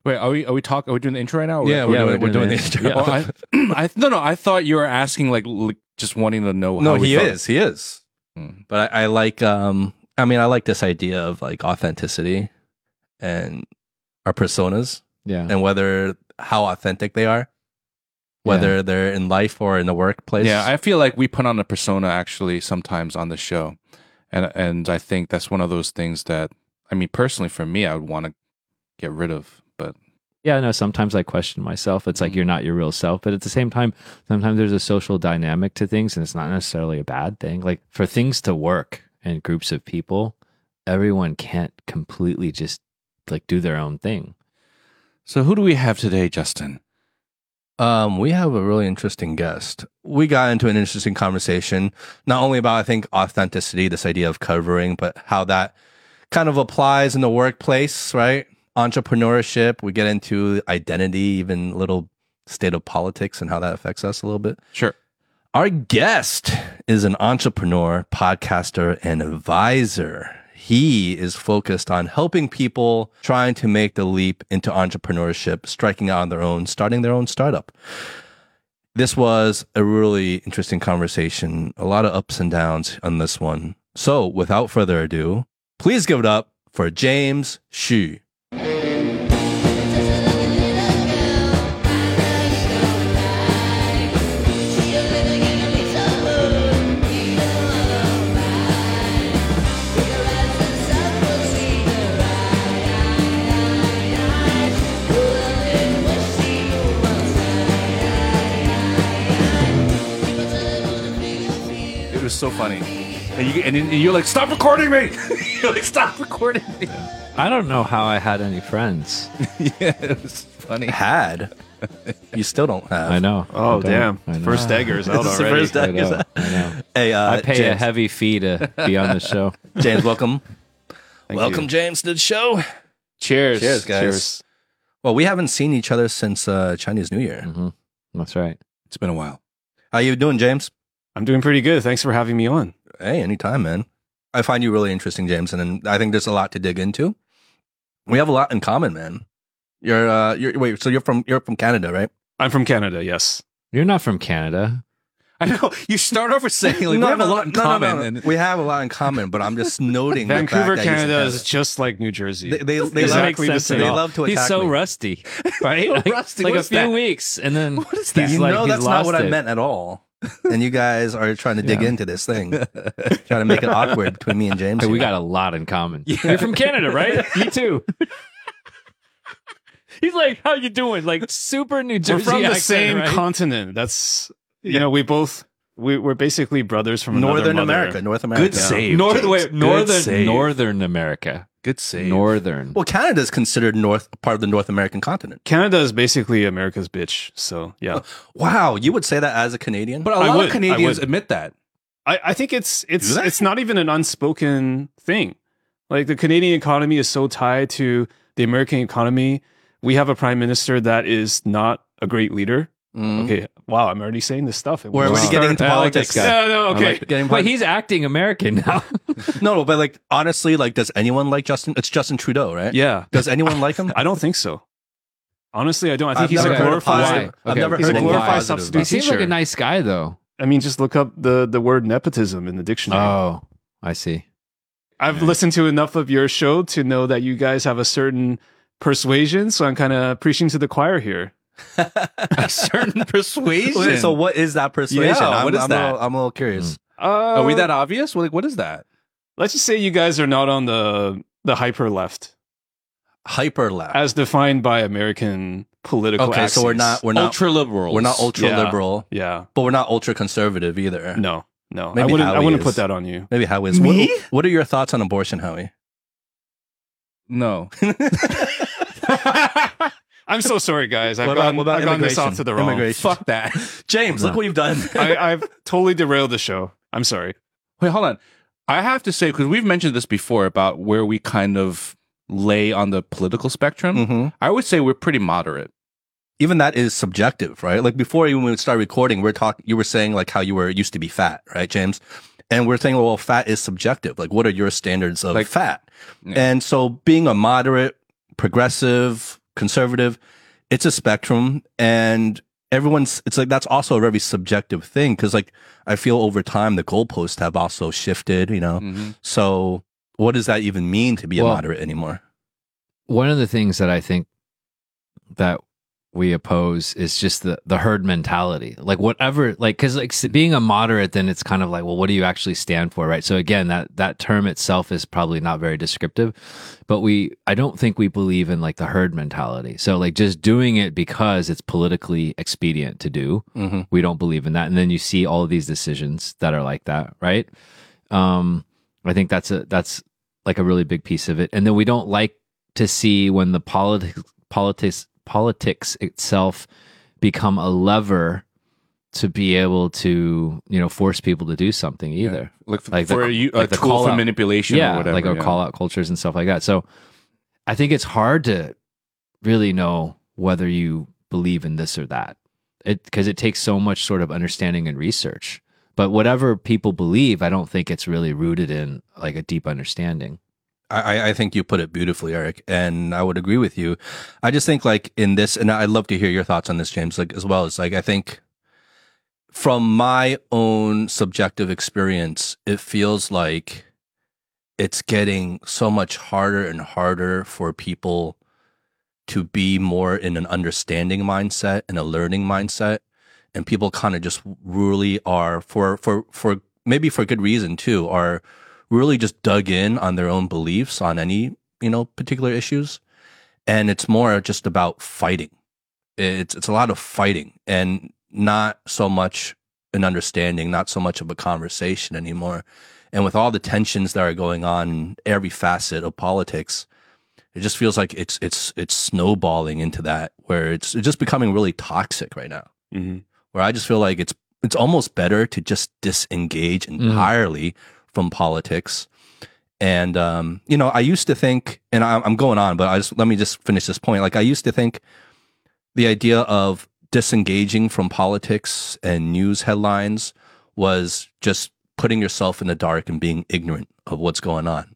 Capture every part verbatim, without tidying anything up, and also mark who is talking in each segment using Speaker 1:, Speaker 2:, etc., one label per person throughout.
Speaker 1: Wait, are we are we talk? Are we doing the intro right now? Or
Speaker 2: Yeah, we're, yeah, doing, we're doing the intro.
Speaker 1: Yeah. Oh, I, I, no, no. I thought you were asking like li- just wanting to know.
Speaker 2: No,
Speaker 1: how we
Speaker 2: he
Speaker 1: felt.
Speaker 2: is. He is. Hmm. But I, I like. Um, I mean, I like this idea of like authenticity and our personas.
Speaker 3: Yeah,
Speaker 2: and whether how authentic they are, whether
Speaker 3: Yeah.
Speaker 2: they're in life or in the workplace.
Speaker 1: Yeah, I feel like we put on a persona actually sometimes on the show, and and I think that's one of those things that I mean personally for me I would want to get rid of. But
Speaker 3: yeah, no. Sometimes I question myself. It's like you're not your real self, but at the same time, sometimes there's a social dynamic to things, and it's not necessarily a bad thing. Like for things to work in groups of people, everyone can't completely just like do their own thing.
Speaker 1: so who do we have today, Justin?
Speaker 2: Um, we have a really interesting guest. We got into an interesting conversation, not only about, I think, authenticity, this idea of covering, but how that kind of applies in the workplace, right? Entrepreneurship. We get into identity, even a little state of politics and how that affects us a little bit.
Speaker 1: Sure.
Speaker 2: Our guest is an entrepreneur, podcaster, and advisor. He is focused on helping people trying to make the leap into entrepreneurship, striking out on their own, starting their own startup. This was a really interesting conversation, a lot of ups and downs on this one. So without further ado, please give it up for James Xu.
Speaker 1: It was so funny, and you and you're like, stop recording me. You're like, stop recording me.
Speaker 3: I don't know how I had any friends.
Speaker 1: Yeah, it was funny.
Speaker 2: Had. You still don't have.
Speaker 3: I know.
Speaker 4: Oh,
Speaker 3: I don't.
Speaker 4: damn.
Speaker 3: I know.
Speaker 4: First dagger's out
Speaker 2: This is the
Speaker 4: already.
Speaker 2: first
Speaker 3: I
Speaker 2: dagger's
Speaker 3: know.
Speaker 2: out.
Speaker 3: I know.
Speaker 2: Hey, uh,
Speaker 3: I pay a
Speaker 2: James.
Speaker 3: heavy fee to be on the show.
Speaker 2: James, welcome.
Speaker 1: Thank
Speaker 2: welcome,
Speaker 1: you.
Speaker 2: James, to the show.
Speaker 1: Cheers.
Speaker 2: Cheers, guys.
Speaker 1: Cheers.
Speaker 2: Well, we haven't seen each other since uh, Chinese New Year.
Speaker 3: hmm That's right.
Speaker 1: It's been a while.
Speaker 2: How you doing, James?
Speaker 4: I'm doing pretty good. Thanks for having me on.
Speaker 2: Hey, anytime, man. I find you really interesting, James, and I think there's a lot to dig into. We have a lot in common, man. You're, uh, you're wait, so you're from you're from Canada, right?
Speaker 4: I'm from Canada, yes.
Speaker 3: You're not from Canada.
Speaker 1: I know. You start off with saying like
Speaker 2: No,
Speaker 1: we have
Speaker 2: no,
Speaker 1: a lot in
Speaker 2: no, no,
Speaker 1: common.
Speaker 2: no, no.
Speaker 1: And
Speaker 2: We have a lot in common, but I'm just noting the
Speaker 4: Vancouver,
Speaker 2: fact that
Speaker 4: Canada
Speaker 2: you're
Speaker 4: is just like New Jersey.
Speaker 2: They they, they,
Speaker 4: Doesn't
Speaker 2: love,
Speaker 4: make sense
Speaker 2: they
Speaker 4: at all.
Speaker 2: love to attack
Speaker 3: He's so
Speaker 2: me.
Speaker 3: rusty, right?
Speaker 1: So
Speaker 3: Like,
Speaker 1: rusty,
Speaker 3: like
Speaker 1: what
Speaker 3: a
Speaker 1: is
Speaker 3: few
Speaker 1: that?
Speaker 3: weeks, and then
Speaker 1: what is
Speaker 3: he's
Speaker 2: You
Speaker 3: like,
Speaker 2: know
Speaker 3: he's
Speaker 2: that's not
Speaker 3: lost
Speaker 2: what I
Speaker 3: it.
Speaker 2: meant at all. And you guys are trying to dig
Speaker 3: Yeah.
Speaker 2: into this thing, trying to make it awkward between me and James.
Speaker 3: Hey, we
Speaker 2: here.
Speaker 3: got a lot in common. You're from Canada, right? Me too. He's like, "How you doing?" Like super New
Speaker 4: We're
Speaker 3: Jersey
Speaker 4: from the
Speaker 3: accent,
Speaker 4: same
Speaker 3: right?
Speaker 4: continent. That's, you know, we both, we, we're basically brothers from another
Speaker 2: Northern
Speaker 4: mother.
Speaker 2: America, North America.
Speaker 1: Good save.
Speaker 3: North,
Speaker 1: James.
Speaker 3: wait,
Speaker 1: Good
Speaker 3: northern,
Speaker 1: save.
Speaker 3: northern America,
Speaker 1: Good save.
Speaker 3: northern.
Speaker 2: Well, Canada is considered north part of the North American continent.
Speaker 4: Canada is basically America's bitch. So, yeah.
Speaker 2: Wow, you would say that as a Canadian?
Speaker 1: But a
Speaker 4: I
Speaker 1: lot
Speaker 4: would,
Speaker 1: of Canadians
Speaker 4: I would.
Speaker 1: admit that.
Speaker 4: I, I think it's it's
Speaker 2: Do they?
Speaker 4: it's not even an unspoken thing. Like the Canadian economy is so tied to the American economy. We have a prime minister that is not a great leader.
Speaker 2: Mm.
Speaker 4: Okay, wow, I'm already saying this stuff.
Speaker 2: We're already
Speaker 3: Wow.
Speaker 2: getting into
Speaker 3: I like
Speaker 2: politics.
Speaker 3: this guy.
Speaker 4: No, no, okay.
Speaker 3: like
Speaker 2: Getting
Speaker 3: Wait, he's acting American now.
Speaker 2: no, no, but like honestly, like, does anyone like Justin? It's Justin Trudeau, right?
Speaker 4: Yeah,
Speaker 2: Does anyone like him?
Speaker 4: I don't think so. Honestly, I don't. I think
Speaker 2: I've
Speaker 4: he's
Speaker 2: never
Speaker 4: a
Speaker 2: heard a
Speaker 4: glorified.
Speaker 2: positive. I've
Speaker 3: Okay,
Speaker 2: never
Speaker 4: he's
Speaker 2: heard
Speaker 4: a
Speaker 2: anything
Speaker 4: glorified
Speaker 2: positive
Speaker 4: substitute.
Speaker 2: about
Speaker 3: he seems like a
Speaker 4: teacher.
Speaker 3: nice guy, though.
Speaker 4: I mean, just look up the the word nepotism in the dictionary.
Speaker 3: Oh, I see.
Speaker 4: I've listened to enough of your show to know that you guys have a certain persuasion. So I'm kind of preaching to the choir here.
Speaker 1: A certain persuasion.
Speaker 2: Wait, so what is that persuasion?
Speaker 1: Yeah,
Speaker 2: I'm,
Speaker 1: what is
Speaker 2: I'm
Speaker 1: that?
Speaker 2: A little, I'm a little curious.
Speaker 4: Uh,
Speaker 1: Are we that obvious? Like, what is that?
Speaker 4: Let's just say you guys are not on the the hyper left,
Speaker 2: Hyper left.
Speaker 4: as defined by American political.
Speaker 2: Okay, so we're
Speaker 4: axes.
Speaker 2: not we're not
Speaker 1: Ultra liberals.
Speaker 2: we're not ultra
Speaker 4: Yeah.
Speaker 2: liberal,
Speaker 4: Yeah,
Speaker 2: but we're not ultra conservative either.
Speaker 4: no, no. I
Speaker 2: Maybe
Speaker 4: wouldn't. I
Speaker 2: Howie
Speaker 4: wouldn't
Speaker 2: is.
Speaker 4: put that on you.
Speaker 2: Maybe how is
Speaker 1: Me?
Speaker 2: What, what are your thoughts on abortion, Howie?
Speaker 1: No.
Speaker 4: I'm so sorry, guys. I've
Speaker 2: What about-
Speaker 4: gone,
Speaker 2: what about
Speaker 4: I've gone this
Speaker 2: immigration?
Speaker 4: off to the wrong.
Speaker 2: Immigration.
Speaker 1: Fuck that.
Speaker 2: James, look
Speaker 3: No.
Speaker 2: what you've done.
Speaker 4: I, I've totally derailed the show. I'm sorry.
Speaker 1: Wait, hold on. I have to say, because we've mentioned this before about where we kind of lay on the political spectrum.
Speaker 2: hmm
Speaker 1: I would say we're pretty moderate.
Speaker 2: Even that is subjective, right? Like before even when we started recording, we're talking. You were saying like how you were used to be fat, right, James? And we're saying, well, fat is subjective. Like, what are your standards of
Speaker 1: Like-
Speaker 2: fat?
Speaker 1: Yeah.
Speaker 2: And so, being a moderate, progressive, conservative. It's a spectrum, and everyone's, it's like, that's also a very subjective thing. Cause like, I feel over time, the goalposts have also shifted, you know?
Speaker 1: Mm-hmm.
Speaker 2: So what does that even mean to be
Speaker 3: Well,
Speaker 2: a moderate anymore?
Speaker 3: One of the things that I think that we oppose is just the, the herd mentality. Like whatever, like, cause like being a moderate, then it's kind of like, well, what do you actually stand for? Right. So again, that, that term itself is probably not very descriptive, but we, I don't think we believe in like the herd mentality. So like just doing it because it's politically expedient to do.
Speaker 2: Mm-hmm.
Speaker 3: We don't believe in that. And then you see all of these decisions that are like that. Right. Um, I think that's a, that's like a really big piece of it. And then we don't like to see when the politics, politics, politics itself become a lever to be able to, you know, force people to do something either.
Speaker 1: Yeah. Like,
Speaker 3: Like
Speaker 1: for
Speaker 3: the-
Speaker 1: a, you-
Speaker 3: like
Speaker 1: a
Speaker 3: the
Speaker 1: tool
Speaker 3: call
Speaker 1: for
Speaker 3: out.
Speaker 1: manipulation
Speaker 3: Yeah,
Speaker 1: or whatever.
Speaker 3: like our
Speaker 1: yeah.
Speaker 3: call out cultures and stuff like that. So I think it's hard to really know whether you believe in this or that. It because it takes so much sort of understanding and research. But whatever people believe, I don't think it's really rooted in like a deep understanding.
Speaker 2: I, I think you put it beautifully, Eric, and I would agree with you. I just think like in this, and I'd love to hear your thoughts on this, James, like as well as like, I think from my own subjective experience, it feels like it's getting so much harder and harder for people to be more in an understanding mindset and a learning mindset. And people kind of just really are for, for, for maybe for good reason too, are really just dug in on their own beliefs on any, you know, particular issues. And it's more just about fighting. It's, it's a lot of fighting and not so much an understanding, not so much of a conversation anymore. And with all the tensions that are going on in every facet of politics, it just feels like it's, it's, it's snowballing into that where it's, it's just becoming really toxic right now.
Speaker 4: Mm-hmm.
Speaker 2: Where I just feel like it's, it's almost better to just disengage entirely mm. from politics. And, um, you know, I used to think, and I'm, I'm going on, but I just, let me just finish this point. Like I used to think the idea of disengaging from politics and news headlines was just putting yourself in the dark and being ignorant of what's going on.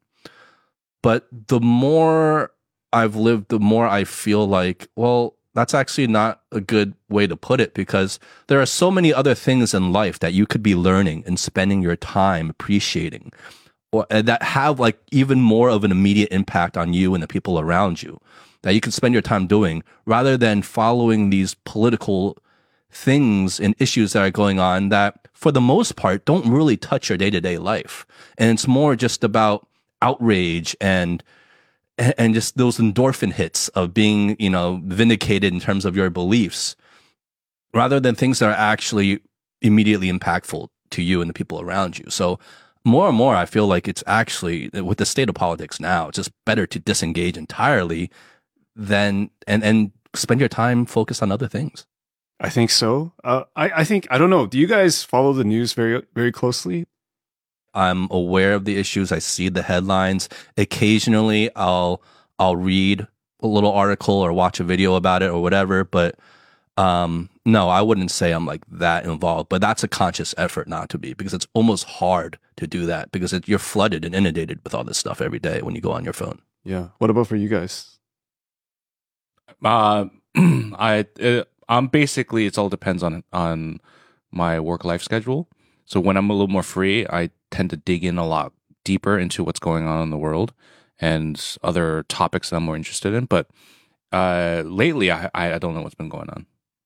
Speaker 2: But the more I've lived, the more I feel like, well, that's actually not a good way to put it, because there are so many other things in life that you could be learning and spending your time appreciating, or that have like even more of an immediate impact on you and the people around you, that you can spend your time doing rather than following these political things and issues that are going on that for the most part don't really touch your day-to-day life. And it's more just about outrage and and just those endorphin hits of being, you know, vindicated in terms of your beliefs, rather than things that are actually immediately impactful to you and the people around you. So more and more, I feel like it's actually, with the state of politics now, it's just better to disengage entirely than, and, and spend your time focused on other things.
Speaker 4: I think so. Uh, I, I think, I don't know. Do you guys follow the news very, very closely?
Speaker 2: I'm aware of the issues. I see the headlines. Occasionally, I'll I'll read a little article or watch a video about it or whatever. But um, no, I wouldn't say I'm like that involved. But that's a conscious effort not to be, because it's almost hard to do that because it, you're flooded and inundated with all this stuff every day when you go on your phone.
Speaker 4: Yeah. What about for you guys?
Speaker 1: Uh, I uh, I'm basically, it all depends on on my work life schedule. So when I'm a little more free, I tend to dig in a lot deeper into what's going on in the world and other topics that I'm more interested in. But uh, lately, I I don't know what's been going on.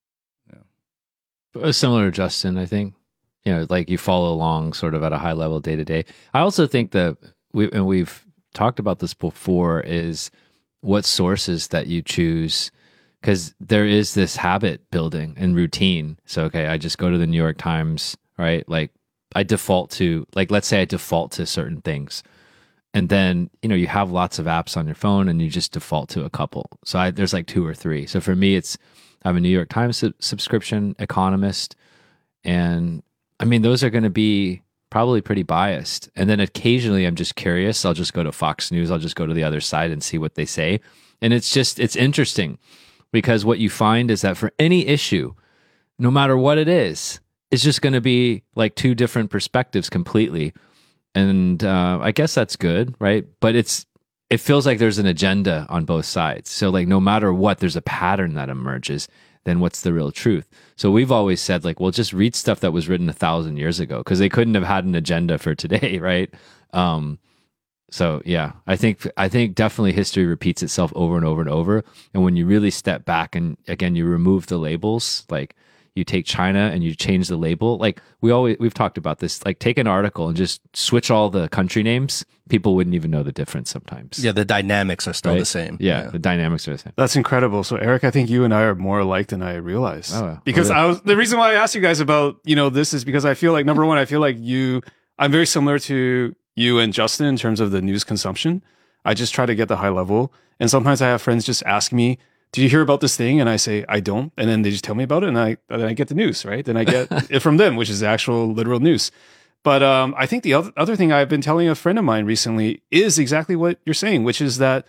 Speaker 3: Yeah. Similar to Justin, I think. You know, like you follow along sort of at a high level day to day. I also think that we and we've talked about this before is what sources that you choose, because there is this habit building and routine. So okay, I just go to the New York Times. Right? Like I default to, like, let's say I default to certain things. And then, you know, you have lots of apps on your phone and you just default to a couple. So I, there's like two or three. So for me, it's, I have a New York Times su- subscription, Economist. And I mean, those are going to be probably pretty biased. And then occasionally I'm just curious. I'll just go to Fox News. I'll just go to the other side and see what they say. And it's just, it's interesting because what you find is that for any issue, no matter what it is, it's just going to be like two different perspectives completely. And uh, I guess that's good, right? But it's it feels like there's an agenda on both sides. So like no matter what, there's a pattern that emerges. Then what's the real truth? So we've always said like, well, just read stuff that was written a thousand years ago because they couldn't have had an agenda for today, right? Um, so yeah, I think I think definitely history repeats itself over and over and over. And when you really step back and again you remove the labels, like you take China and you change the label, like we always we've talked about this. Like take an article and just switch all the country names, people wouldn't even know the difference sometimes.
Speaker 2: Yeah, the dynamics are still
Speaker 3: Right?
Speaker 2: the same.
Speaker 3: Yeah, the dynamics are the same.
Speaker 4: That's incredible. So, Eric, I think you and I are more alike than I realized.
Speaker 3: Oh,
Speaker 4: because
Speaker 3: well,
Speaker 4: I was the reason why I asked you guys about you know this is because I feel like number one, I feel like you, I'm very similar to you and Justin in terms of the news consumption. I just try to get the high level, and sometimes I have friends just ask me, "Did you hear about this thing?" And I say, "I don't," and then they just tell me about it, and I then I get the news, right? Then I get it from them, which is the actual literal news. But um, I think the other, other thing I've been telling a friend of mine recently is exactly what you're saying, which is that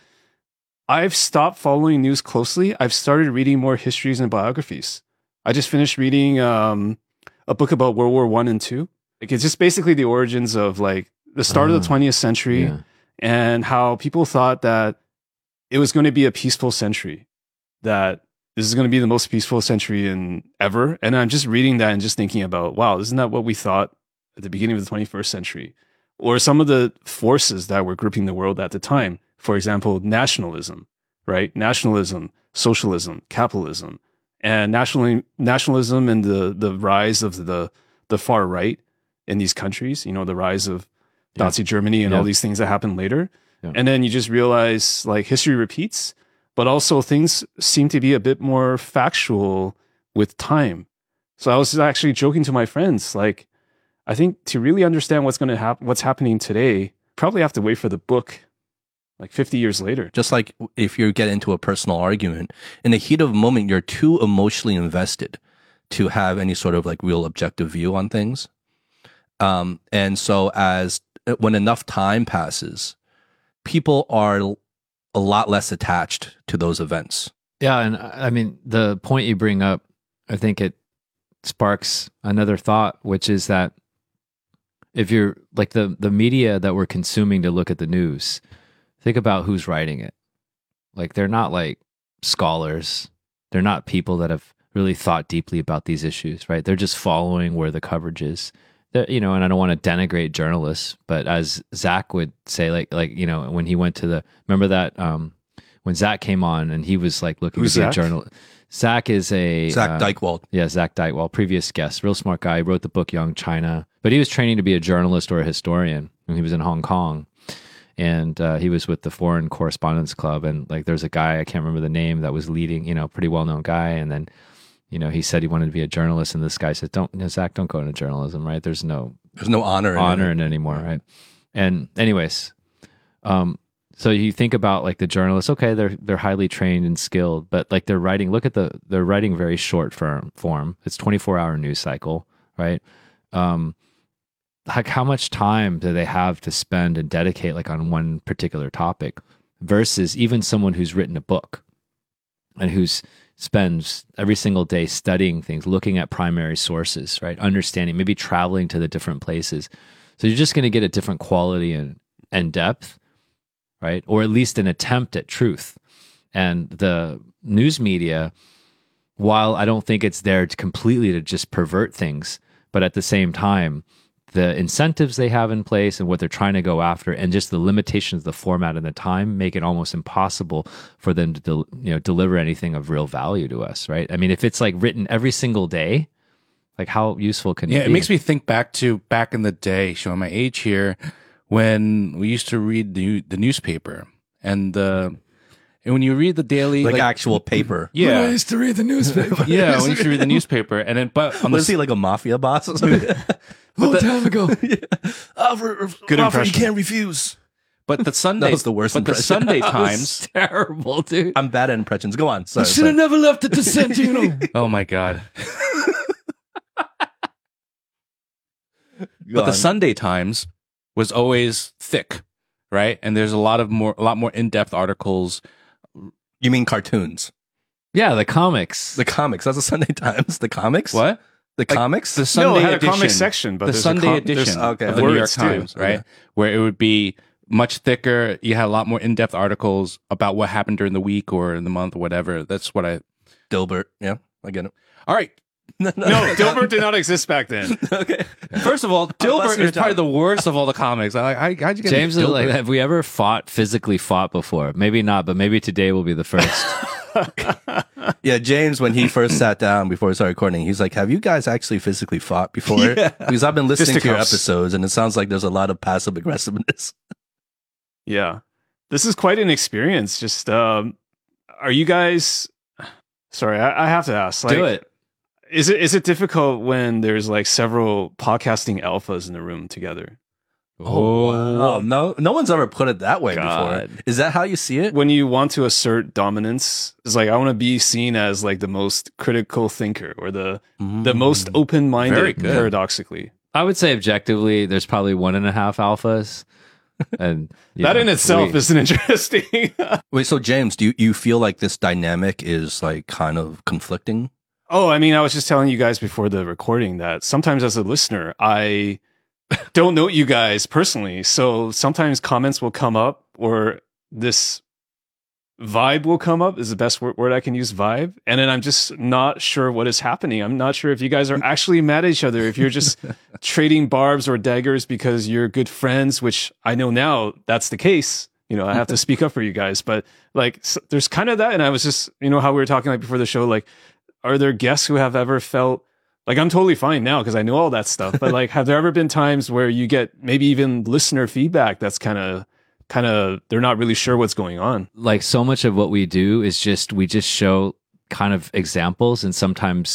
Speaker 4: I've stopped following news closely. I've started reading more histories and biographies. I just finished reading um, a book about World War One and Two. Like it's just basically the origins of like the start
Speaker 3: Uh,
Speaker 4: of the twentieth century
Speaker 3: yeah.
Speaker 4: and how people thought that it was going to be a peaceful century, that this is going to be the most peaceful century in ever. And I'm just reading that and just thinking about, wow, isn't that what we thought at the beginning of the twenty-first century? Or some of the forces that were gripping the world at the time. For example, nationalism, right? Nationalism, socialism, capitalism, and national nationalism and the the rise of the the far right in these countries. You know, the rise of
Speaker 3: Yeah.
Speaker 4: Nazi Germany and
Speaker 3: Yeah.
Speaker 4: all these things that happened later.
Speaker 3: Yeah.
Speaker 4: And then you just realize like history repeats, but also things seem to be a bit more factual with time. So I was actually joking to my friends, like, I think to really understand what's going to happen, what's happening today, probably have to wait for the book like fifty years later.
Speaker 2: Just like if you get into a personal argument, in the heat of a moment, you're too emotionally invested to have any sort of like real objective view on things. Um, and so as when enough time passes, people are a lot less attached to those events.
Speaker 3: Yeah, and I mean the point you bring up, I think it sparks another thought, which is that if you're like the the media that we're consuming to look at the news, think about who's writing it. Like they're not like scholars. They're not people that have really thought deeply about these issues, right? They're just following where the coverage is. They're, you know, and I don't want to denigrate journalists, but as Zach would say, like like you know, when he went to the remember that um when Zach came on and he was like looking
Speaker 4: Who's
Speaker 3: to be
Speaker 4: Zach?
Speaker 3: a journalist. Zach is a
Speaker 2: Zach
Speaker 3: uh,
Speaker 2: Dykewald.
Speaker 3: Yeah, Zach Dykewald, previous guest, real smart guy. He wrote the book Young China, but he was training to be a journalist or a historian when he was in Hong Kong. And uh, he was with the Foreign Correspondence Club. And like, there's a guy, I can't remember the name, that was leading, you know, pretty well-known guy. And then, you know, he said he wanted to be a journalist. And this guy said, don't, you know, Zach, don't go into journalism, right? There's no
Speaker 2: There's no honor in
Speaker 3: honor
Speaker 2: it.
Speaker 3: in it anymore, right? And anyways, um, so you think about like the journalists, okay, they're they're highly trained and skilled, but like they're writing, look at the, they're writing very short form form. It's twenty-four hour news cycle, right? Um, like how much time do they have to spend and dedicate like on one particular topic versus even someone who's written a book and who's spends every single day studying things, looking at primary sources, right? Understanding, maybe traveling to the different places. So you're just going to get a different quality and, and depth, right? Or at least an attempt at truth. And the news media, while I don't think it's there to completely to just pervert things, but at the same time, the incentives they have in place and what they're trying to go after and just the limitations of the format and the time make it almost impossible for them to del- you know deliver anything of real value to us, right? I mean, if it's like written every single day, like how useful can
Speaker 1: Yeah,
Speaker 3: it
Speaker 1: it
Speaker 3: be?
Speaker 1: makes me think back to back in the day, showing my age here, when we used to read the the newspaper and the and when you read the daily
Speaker 2: Like, actual paper.
Speaker 1: yeah
Speaker 5: used to read the newspaper.
Speaker 1: yeah when you used to read the newspaper and then but on the
Speaker 2: Was he like a mafia boss?
Speaker 5: Long time ago.
Speaker 2: Alfred,
Speaker 4: Good
Speaker 2: Alfred, you
Speaker 4: impression.
Speaker 2: can't refuse.
Speaker 1: but the Sunday
Speaker 2: That was the worst
Speaker 1: but the
Speaker 2: impression.
Speaker 1: Sunday
Speaker 3: That was
Speaker 1: Times
Speaker 3: terrible, dude.
Speaker 2: I'm bad at impressions. Go on. Sorry,
Speaker 5: Should have
Speaker 2: sorry.
Speaker 5: never left it to Santino.
Speaker 1: oh my god
Speaker 2: Go
Speaker 1: but the
Speaker 2: on.
Speaker 1: Sunday Times was always thick, right? And there's a lot of more a lot more in-depth articles.
Speaker 2: You mean cartoons?
Speaker 3: Yeah, the comics.
Speaker 2: The comics. That's the Sunday Times. The comics?
Speaker 1: What?
Speaker 2: The comics?
Speaker 1: The
Speaker 4: No,
Speaker 1: Sunday
Speaker 4: it had a
Speaker 1: edition,
Speaker 4: comic section, but
Speaker 1: the
Speaker 4: there's a
Speaker 1: Sunday
Speaker 4: com-
Speaker 1: edition
Speaker 4: there's,
Speaker 2: okay,
Speaker 1: of the New York
Speaker 4: words too.
Speaker 1: Times, right?
Speaker 2: Okay.
Speaker 1: Where it would be much thicker. You had a lot more in-depth articles about what happened during the week or in the month or whatever. That's what I.
Speaker 2: Dilbert. Yeah, I get it.
Speaker 1: All right.
Speaker 4: No, Dilbert did not exist back then.
Speaker 2: Okay.
Speaker 1: First of all, Dilbert is probably the worst of all the comics. I, I, how'd you get
Speaker 3: James is
Speaker 1: Dilbert?
Speaker 3: like, have we ever fought physically fought before? Maybe not, but maybe today will be the first.
Speaker 2: Yeah, James, when he first sat down before we started recording, he's like, have you guys actually physically fought before?
Speaker 1: Yeah.
Speaker 2: Because I've been listening to your
Speaker 4: Fisticuffs.
Speaker 2: episodes, and it sounds like there's a lot of passive aggressiveness.
Speaker 4: Yeah. This is quite an experience. Just, um, are you guys, sorry, I, I have to ask. Like,
Speaker 3: Do it.
Speaker 4: Is it is it difficult when there's like several podcasting alphas in the room together?
Speaker 2: wow. No, no one's ever put it that way
Speaker 3: God.
Speaker 2: before. Is that how you see it?
Speaker 4: When you want to assert dominance, it's like I want to be seen as like the most critical thinker or the the most
Speaker 1: Very
Speaker 4: open-minded,
Speaker 1: good.
Speaker 4: paradoxically.
Speaker 3: I would say objectively, there's probably one and a half alphas. And you
Speaker 4: That
Speaker 3: know,
Speaker 4: in itself
Speaker 3: we-
Speaker 4: isn't interesting.
Speaker 2: Wait, so James, do you, you feel like this dynamic is like kind of conflicting?
Speaker 4: Oh, I mean, I was just telling you guys before the recording that sometimes as a listener, I don't know you guys personally. So sometimes comments will come up or this vibe will come up is the best word, word I can use, vibe. And then I'm just not sure what is happening. I'm not sure if you guys are actually mad at each other, if you're just trading barbs or daggers because you're good friends, which I know now that's the case. You know, I have to speak up for you guys, but like s there's kind of that. And I was just, you know, how we were talking like before the show, like, are there guests who have ever felt like I'm totally fine now because I know all that stuff, but like, have there ever been times where you get maybe even listener feedback that's kind of, kind of, they're not really sure what's going on?
Speaker 3: like so much of what we do is just we just show kind of examples and sometimes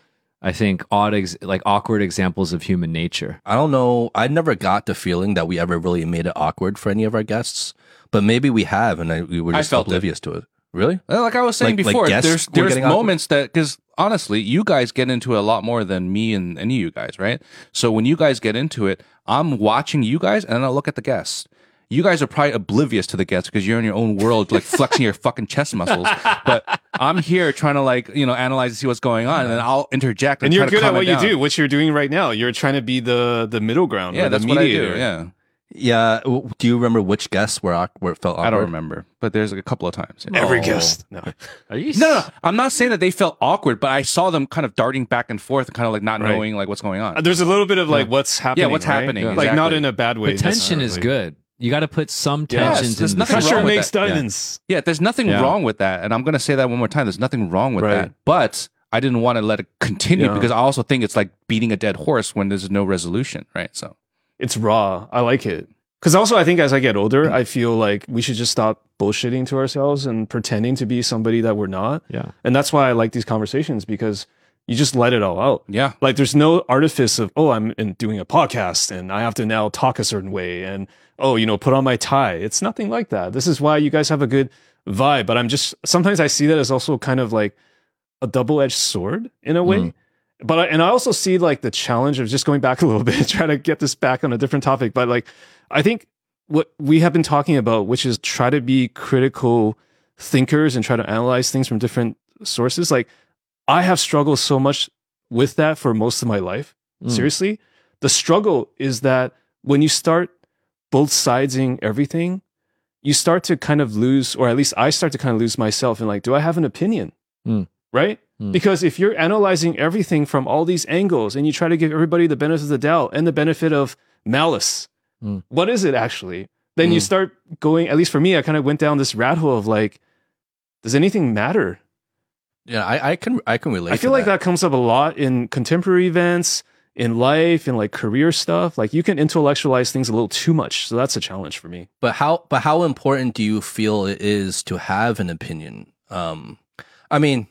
Speaker 3: I think odd ex- like awkward examples of human nature.
Speaker 2: I don't know. I never got the feeling that we ever really made it awkward for any of our guests, but maybe we have, and I, we were
Speaker 1: I
Speaker 2: just
Speaker 1: felt it.
Speaker 2: oblivious to it. Really?
Speaker 1: Well, like I was saying
Speaker 2: Like- like
Speaker 1: before,
Speaker 2: guests
Speaker 1: there's
Speaker 2: were
Speaker 1: there's
Speaker 2: getting awkward?
Speaker 1: moments that because honestly, you guys get into it a lot more than me and any of you guys, right? So when you guys get into it, I'm watching you guys and then I look at the guests. You guys are probably oblivious to the guests because you're in your own world, like flexing your fucking chest muscles. But I'm here trying to like you know analyze and see what's going on, and then I'll interject. And,
Speaker 4: And you're
Speaker 1: try to
Speaker 4: good at
Speaker 1: calm
Speaker 4: what
Speaker 1: it
Speaker 4: you
Speaker 1: down.
Speaker 4: do, what you're doing right now. You're trying to be the the middle ground.
Speaker 1: Yeah,
Speaker 4: or the
Speaker 1: that's what I
Speaker 4: mediator.
Speaker 1: do. Yeah,
Speaker 2: Yeah. w- Do you remember which guests were, awk- were felt awkward?
Speaker 1: I don't remember, but there's like a couple of times. Yeah.
Speaker 4: Every
Speaker 2: Oh.
Speaker 4: guest. No.
Speaker 3: Are you
Speaker 1: No, no, no, I'm not saying that they felt awkward, but I saw them kind of darting back and forth and kind of like not
Speaker 4: Right.
Speaker 1: knowing like what's going on.
Speaker 4: Uh, There's a little bit of like what's happening.
Speaker 1: what's
Speaker 4: right?
Speaker 1: happening,
Speaker 4: Like not
Speaker 1: exactly.
Speaker 4: in a bad way.
Speaker 3: But tension is
Speaker 4: necessarily.
Speaker 3: good. You got to put some
Speaker 1: Yes,
Speaker 3: tensions
Speaker 1: there's
Speaker 3: in the
Speaker 1: nothing
Speaker 4: Pressure
Speaker 1: wrong with
Speaker 4: makes
Speaker 1: that. Yeah.
Speaker 4: diamonds.
Speaker 1: Yeah, there's nothing
Speaker 3: Yeah.
Speaker 1: wrong with that. And I'm going to say that one more time. There's nothing wrong with
Speaker 4: Right.
Speaker 1: that. But I didn't want to let it continue
Speaker 4: Yeah.
Speaker 1: because I also think it's like beating a dead horse when there's no resolution, right? So,
Speaker 4: It's raw. I like it. Because also, I think as I get older, I feel like we should just stop bullshitting to ourselves and pretending to be somebody that we're not.
Speaker 3: Yeah.
Speaker 4: And that's why I like these conversations because you just let it all out.
Speaker 1: yeah.
Speaker 4: Like there's no artifice of, oh, I'm in doing a podcast and I have to now talk a certain way and, oh, you know, put on my tie. It's nothing like that. This is why you guys have a good vibe. But I'm just, sometimes I see that as also kind of like a double-edged sword in a way.
Speaker 3: Mm.
Speaker 4: But, I, and I also see like the challenge of just going back a little bit, trying to get this back on a different topic. But like, I think what we have been talking about, which is try to be critical thinkers and try to analyze things from different sources. Like I have struggled so much with that for most of my life.
Speaker 3: Mm.
Speaker 4: Seriously. The struggle is that when you start both sidesing everything, you start to kind of lose, or at least I start to kind of lose myself and like, do I have an opinion?
Speaker 3: Mm.
Speaker 4: Right?
Speaker 3: Mm.
Speaker 4: Because if you're analyzing everything from all these angles and you try to give everybody the benefit of the doubt and the benefit of malice,
Speaker 3: Mm.
Speaker 4: what is it actually? Then you
Speaker 3: Mm.
Speaker 4: start going, at least for me, I kind of went down this rat hole of like, does anything matter?
Speaker 2: Yeah, I, I can I can relate.
Speaker 4: I feel
Speaker 2: to
Speaker 4: like that comes up a lot in contemporary events, in life, in like career stuff. Like you can intellectualize things a little too much. So that's a challenge for me.
Speaker 2: But how but how important do you feel it is to have an opinion? Um, I mean,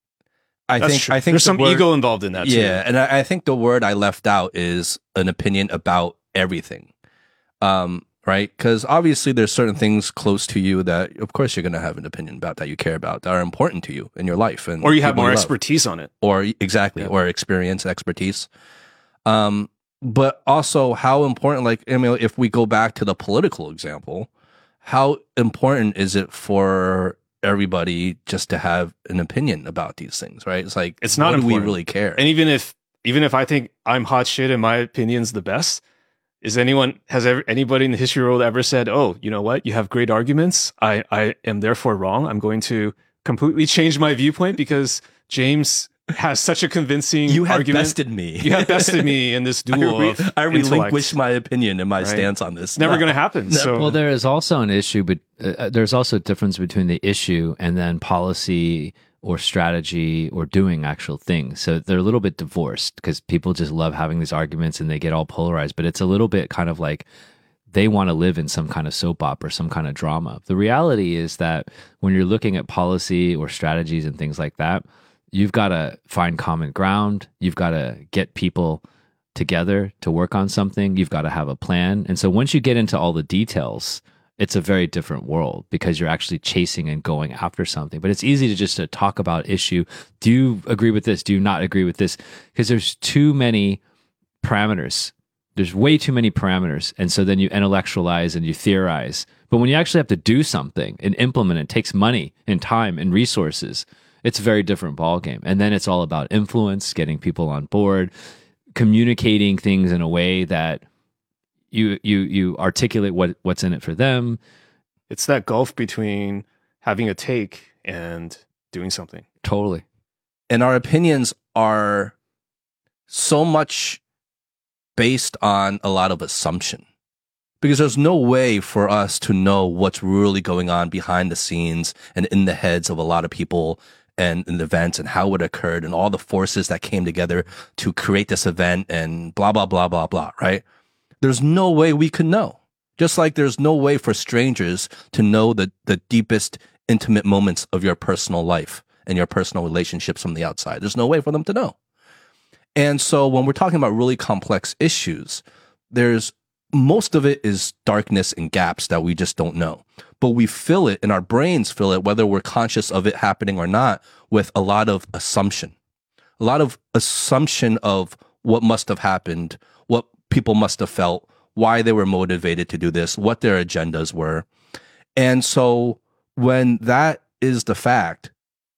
Speaker 2: I
Speaker 4: That's
Speaker 2: think
Speaker 4: true.
Speaker 2: I think
Speaker 4: there's
Speaker 2: the
Speaker 4: some
Speaker 2: word-
Speaker 4: ego involved in that too.
Speaker 2: Yeah, and I, I think the word I left out is an opinion about everything. Um, right? Because obviously there's certain things close to you that, of course, you're going to have an opinion about that you care about that are important to you in your life, and
Speaker 4: Or you have
Speaker 2: people
Speaker 4: more
Speaker 2: love.
Speaker 4: expertise on it.
Speaker 2: or exactly,
Speaker 4: Yeah.
Speaker 2: or experience, expertise. Um, but also how important, like, I mean, if we go back to the political example, how important is it for everybody just to have an opinion about these things, right? It's like,
Speaker 4: It's not
Speaker 2: what do we
Speaker 4: important.
Speaker 2: really care?
Speaker 4: And even if even if I think I'm hot shit and my opinion's the best, is anyone has ever, anybody in the history world ever said, "Oh, you know what? You have great arguments. I I am therefore wrong. I'm going to completely change my viewpoint because James has such a convincing
Speaker 2: You have
Speaker 4: argument.
Speaker 2: bested me.
Speaker 4: You have bested me in this
Speaker 2: I,
Speaker 4: duel
Speaker 2: re-
Speaker 4: of
Speaker 2: I relinquish
Speaker 4: intellect.
Speaker 2: my opinion and my
Speaker 4: Right.
Speaker 2: stance on this.
Speaker 4: It's never
Speaker 2: No.
Speaker 4: going to happen. So
Speaker 3: Well, there is also an issue, but uh, there's also a difference between the issue and then policy or strategy or doing actual things. So they're a little bit divorced because people just love having these arguments and they get all polarized. But it's a little bit kind of like they want to live in some kind of soap opera, some kind of drama. The reality is that when you're looking at policy or strategies and things like that, you've got to find common ground. You've got to get people together to work on something. You've got to have a plan. And so once you get into all the details, it's a very different world because you're actually chasing and going after something. But it's easy to just to talk about issue. Do you agree with this? Do you not agree with this? Because there's too many parameters. There's way too many parameters. And so then you intellectualize and you theorize. But when you actually have to do something and implement it, it takes money and time and resources. It's a very different ballgame. And then it's all about influence, getting people on board, communicating things in a way that you you you articulate what what's in it for them.
Speaker 4: it's that gulf between having a take and doing something.
Speaker 3: Totally.
Speaker 2: And our opinions are so much based on a lot of assumption. Because there's no way for us to know what's really going on behind the scenes and in the heads of a lot of people and in the events and how it occurred and all the forces that came together to create this event and blah, blah, blah, blah, blah, right? There's no way we could know. Just like there's no way for strangers to know the, the deepest intimate moments of your personal life and your personal relationships from the outside. There's no way for them to know. And so when we're talking about really complex issues, there's most of it is darkness and gaps that we just don't know. But we fill it, and our brains fill it, whether we're conscious of it happening or not, with a lot of assumption. A lot of assumption of what must have happened, what people must have felt, why they were motivated to do this, what their agendas were. And so when that is the fact,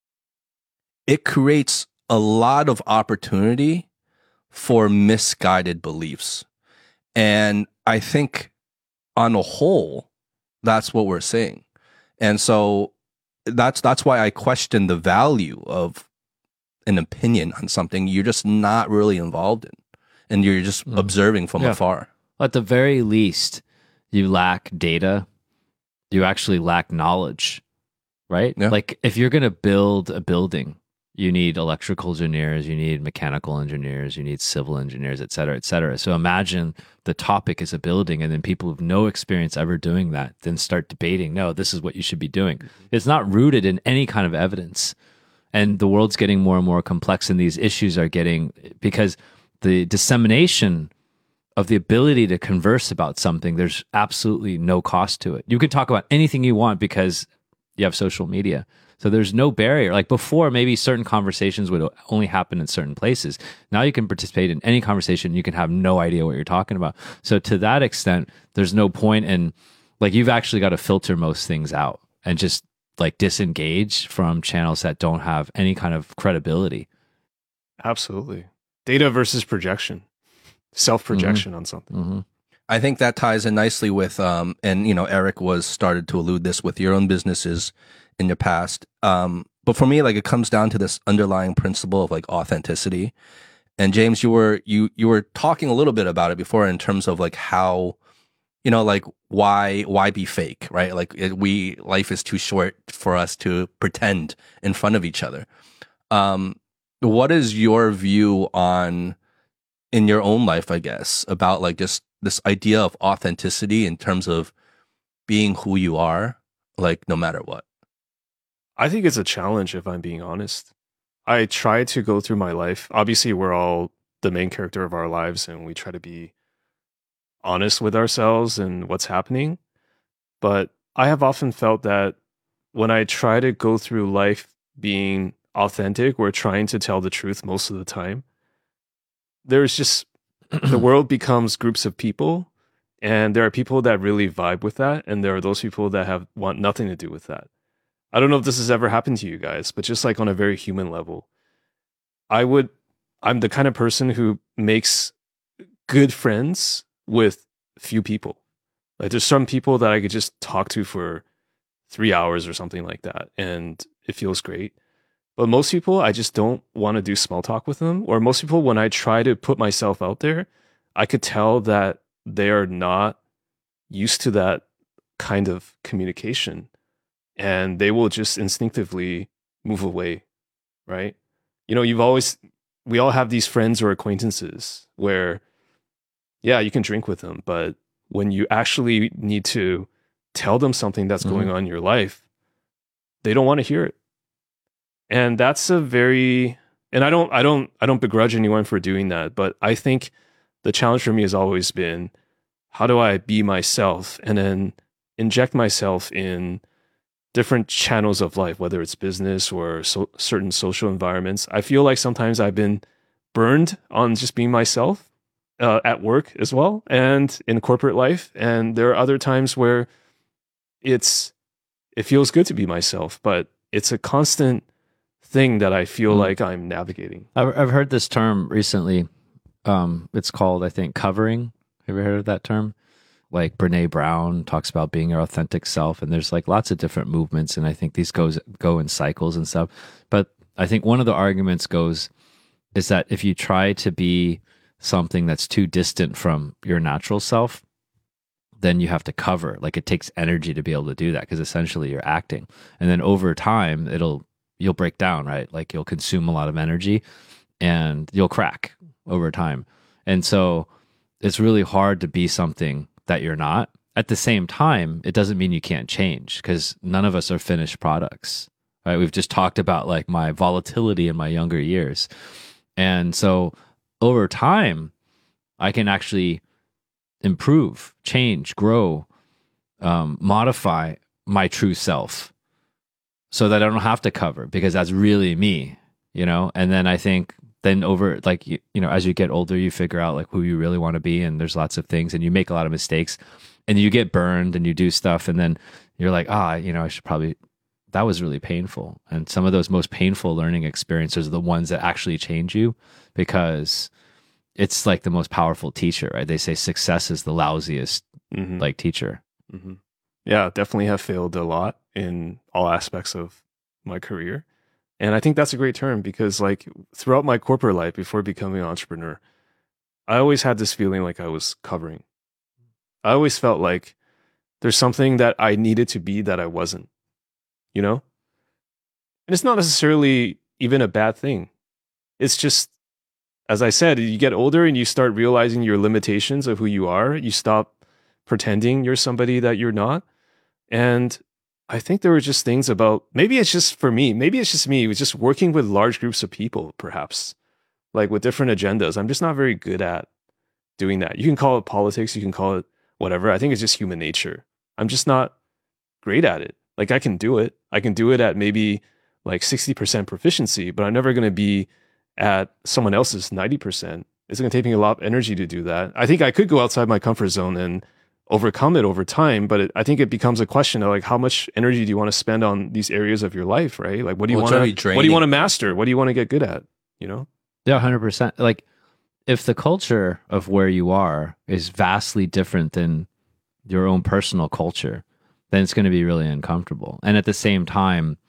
Speaker 2: it creates a lot of opportunity for misguided beliefs. And I think on a whole, that's what we're seeing. And so that's that's why I question the value of an opinion on something you're just not really involved in. And you're just
Speaker 3: Mm.
Speaker 2: observing from
Speaker 3: Yeah.
Speaker 2: afar.
Speaker 3: At the very least, you lack data. You actually lack knowledge, right?
Speaker 2: Yeah.
Speaker 3: Like if you're going to build a building, you need electrical engineers, you need mechanical engineers, you need civil engineers, et cetera, et cetera. So imagine the topic is a building and then people with no experience ever doing that then start debating, no, this is what you should be doing. It's not rooted in any kind of evidence. And the world's getting more and more complex and these issues are getting, because the dissemination of the ability to converse about something, there's absolutely no cost to it. You can talk about anything you want because you have social media. So there's no barrier. Like before, maybe certain conversations would only happen in certain places. Now you can participate in any conversation. You can have no idea what you're talking about. So to that extent, there's no point in, like, you've actually got to filter most things out and just like disengage from channels that don't have any kind of credibility.
Speaker 4: Absolutely. Data versus projection, self-projection on something.
Speaker 3: Mm-hmm.
Speaker 2: I think that ties in nicely with, um, and you know, Eric was started to allude this with your own businesses in your past. Um, but for me, like it comes down to this underlying principle of like authenticity. And James, you were you you were talking a little bit about it before in terms of like how, you know, like why why be fake, right? Like it, we life is too short for us to pretend in front of each other. Um, what is your view on, in your own life, I guess, about like just this idea of authenticity in terms of being who you are, like no matter what?
Speaker 4: I think it's a challenge, if I'm being honest. I try to go through my life. Obviously, we're all the main character of our lives, and we try to be honest with ourselves and what's happening. But I have often felt that when I try to go through life being authentic, we're trying to tell the truth most of the time. There's just, the world becomes groups of people, and there are people that really vibe with that, and there are those people that have want nothing to do with that. I don't know if this has ever happened to you guys, but just like on a very human level, I would, I'm the kind of person who makes good friends with few people. Like there's some people that I could just talk to for three hours or something like that, and it feels great. But most people, I just don't want to do small talk with them. Or most people, when I try to put myself out there, I could tell that they are not used to that kind of communication, and they will just instinctively move away, right? You know, you've always, we all have these friends or acquaintances where, yeah, you can drink with them, but when you actually need to tell them something that's mm-hmm. going on in your life, they don't want to hear it. And that's a very, and I don't, I don't, I don't begrudge anyone for doing that, but I think the challenge for me has always been, how do I be myself and then inject myself in different channels of life, whether it's business or so, certain social environments. I feel like sometimes I've been burned on just being myself uh, at work as well and in corporate life. And there are other times where it's, it feels good to be myself, but it's a constant thing that I feel mm. like I'm navigating.
Speaker 3: I've, I've heard this term recently. Um, it's called, I think, covering. Have you ever heard of that term? Like Brene Brown talks about being your authentic self, and there's like lots of different movements, and I think these goes go in cycles and stuff. But I think one of the arguments goes is that if you try to be something that's too distant from your natural self, then you have to cover. Like it takes energy to be able to do that because essentially you're acting, and then over time it'll you'll break down, right? Like you'll consume a lot of energy, and you'll crack over time, and so it's really hard to be something that you're not. At the same time, it doesn't mean you can't change because none of us are finished products, right? We've just talked about like my volatility in my younger years. And so over time, I can actually improve, change, grow, um, modify my true self so that I don't have to cover because that's really me, you know? And then I think then over like, you, you know, as you get older, you figure out like who you really want to be. And there's lots of things and you make a lot of mistakes and you get burned and you do stuff. And then you're like, ah, you know, I should probably, that was really painful. And some of those most painful learning experiences are the ones that actually change you because it's like the most powerful teacher, right? They say success is the lousiest mm-hmm. like teacher.
Speaker 4: Mm-hmm. Yeah, definitely have failed a lot in all aspects of my career. And I think that's a great term because like throughout my corporate life before becoming an entrepreneur, I always had this feeling like I was covering. I always felt like there's something that I needed to be that I wasn't, you know? And it's not necessarily even a bad thing. It's just, as I said, you get older and you start realizing your limitations of who you are. You stop pretending you're somebody that you're not. And I think there were just things about, maybe it's just for me, maybe it's just me, it was just working with large groups of people, perhaps, like with different agendas. I'm just not very good at doing that. You can call it politics, you can call it whatever. I think it's just human nature. I'm just not great at it. Like I can do it. I can do it at maybe like sixty percent proficiency, but I'm never going to be at someone else's ninety percent. It's going to take me a lot of energy to do that. I think I could go outside my comfort zone and overcome it over time, but it, I think it becomes a question of like how much energy do you want to spend on these areas of your life, right? Like what do you
Speaker 2: Well,
Speaker 4: want
Speaker 2: it's
Speaker 4: to
Speaker 2: very
Speaker 4: what do you
Speaker 2: draining.
Speaker 4: want to master? What do you want to get good at, you know?
Speaker 3: Yeah, one hundred percent. Like if the culture of where you are is vastly different than your own personal culture, then it's going to be really uncomfortable. And at the same time,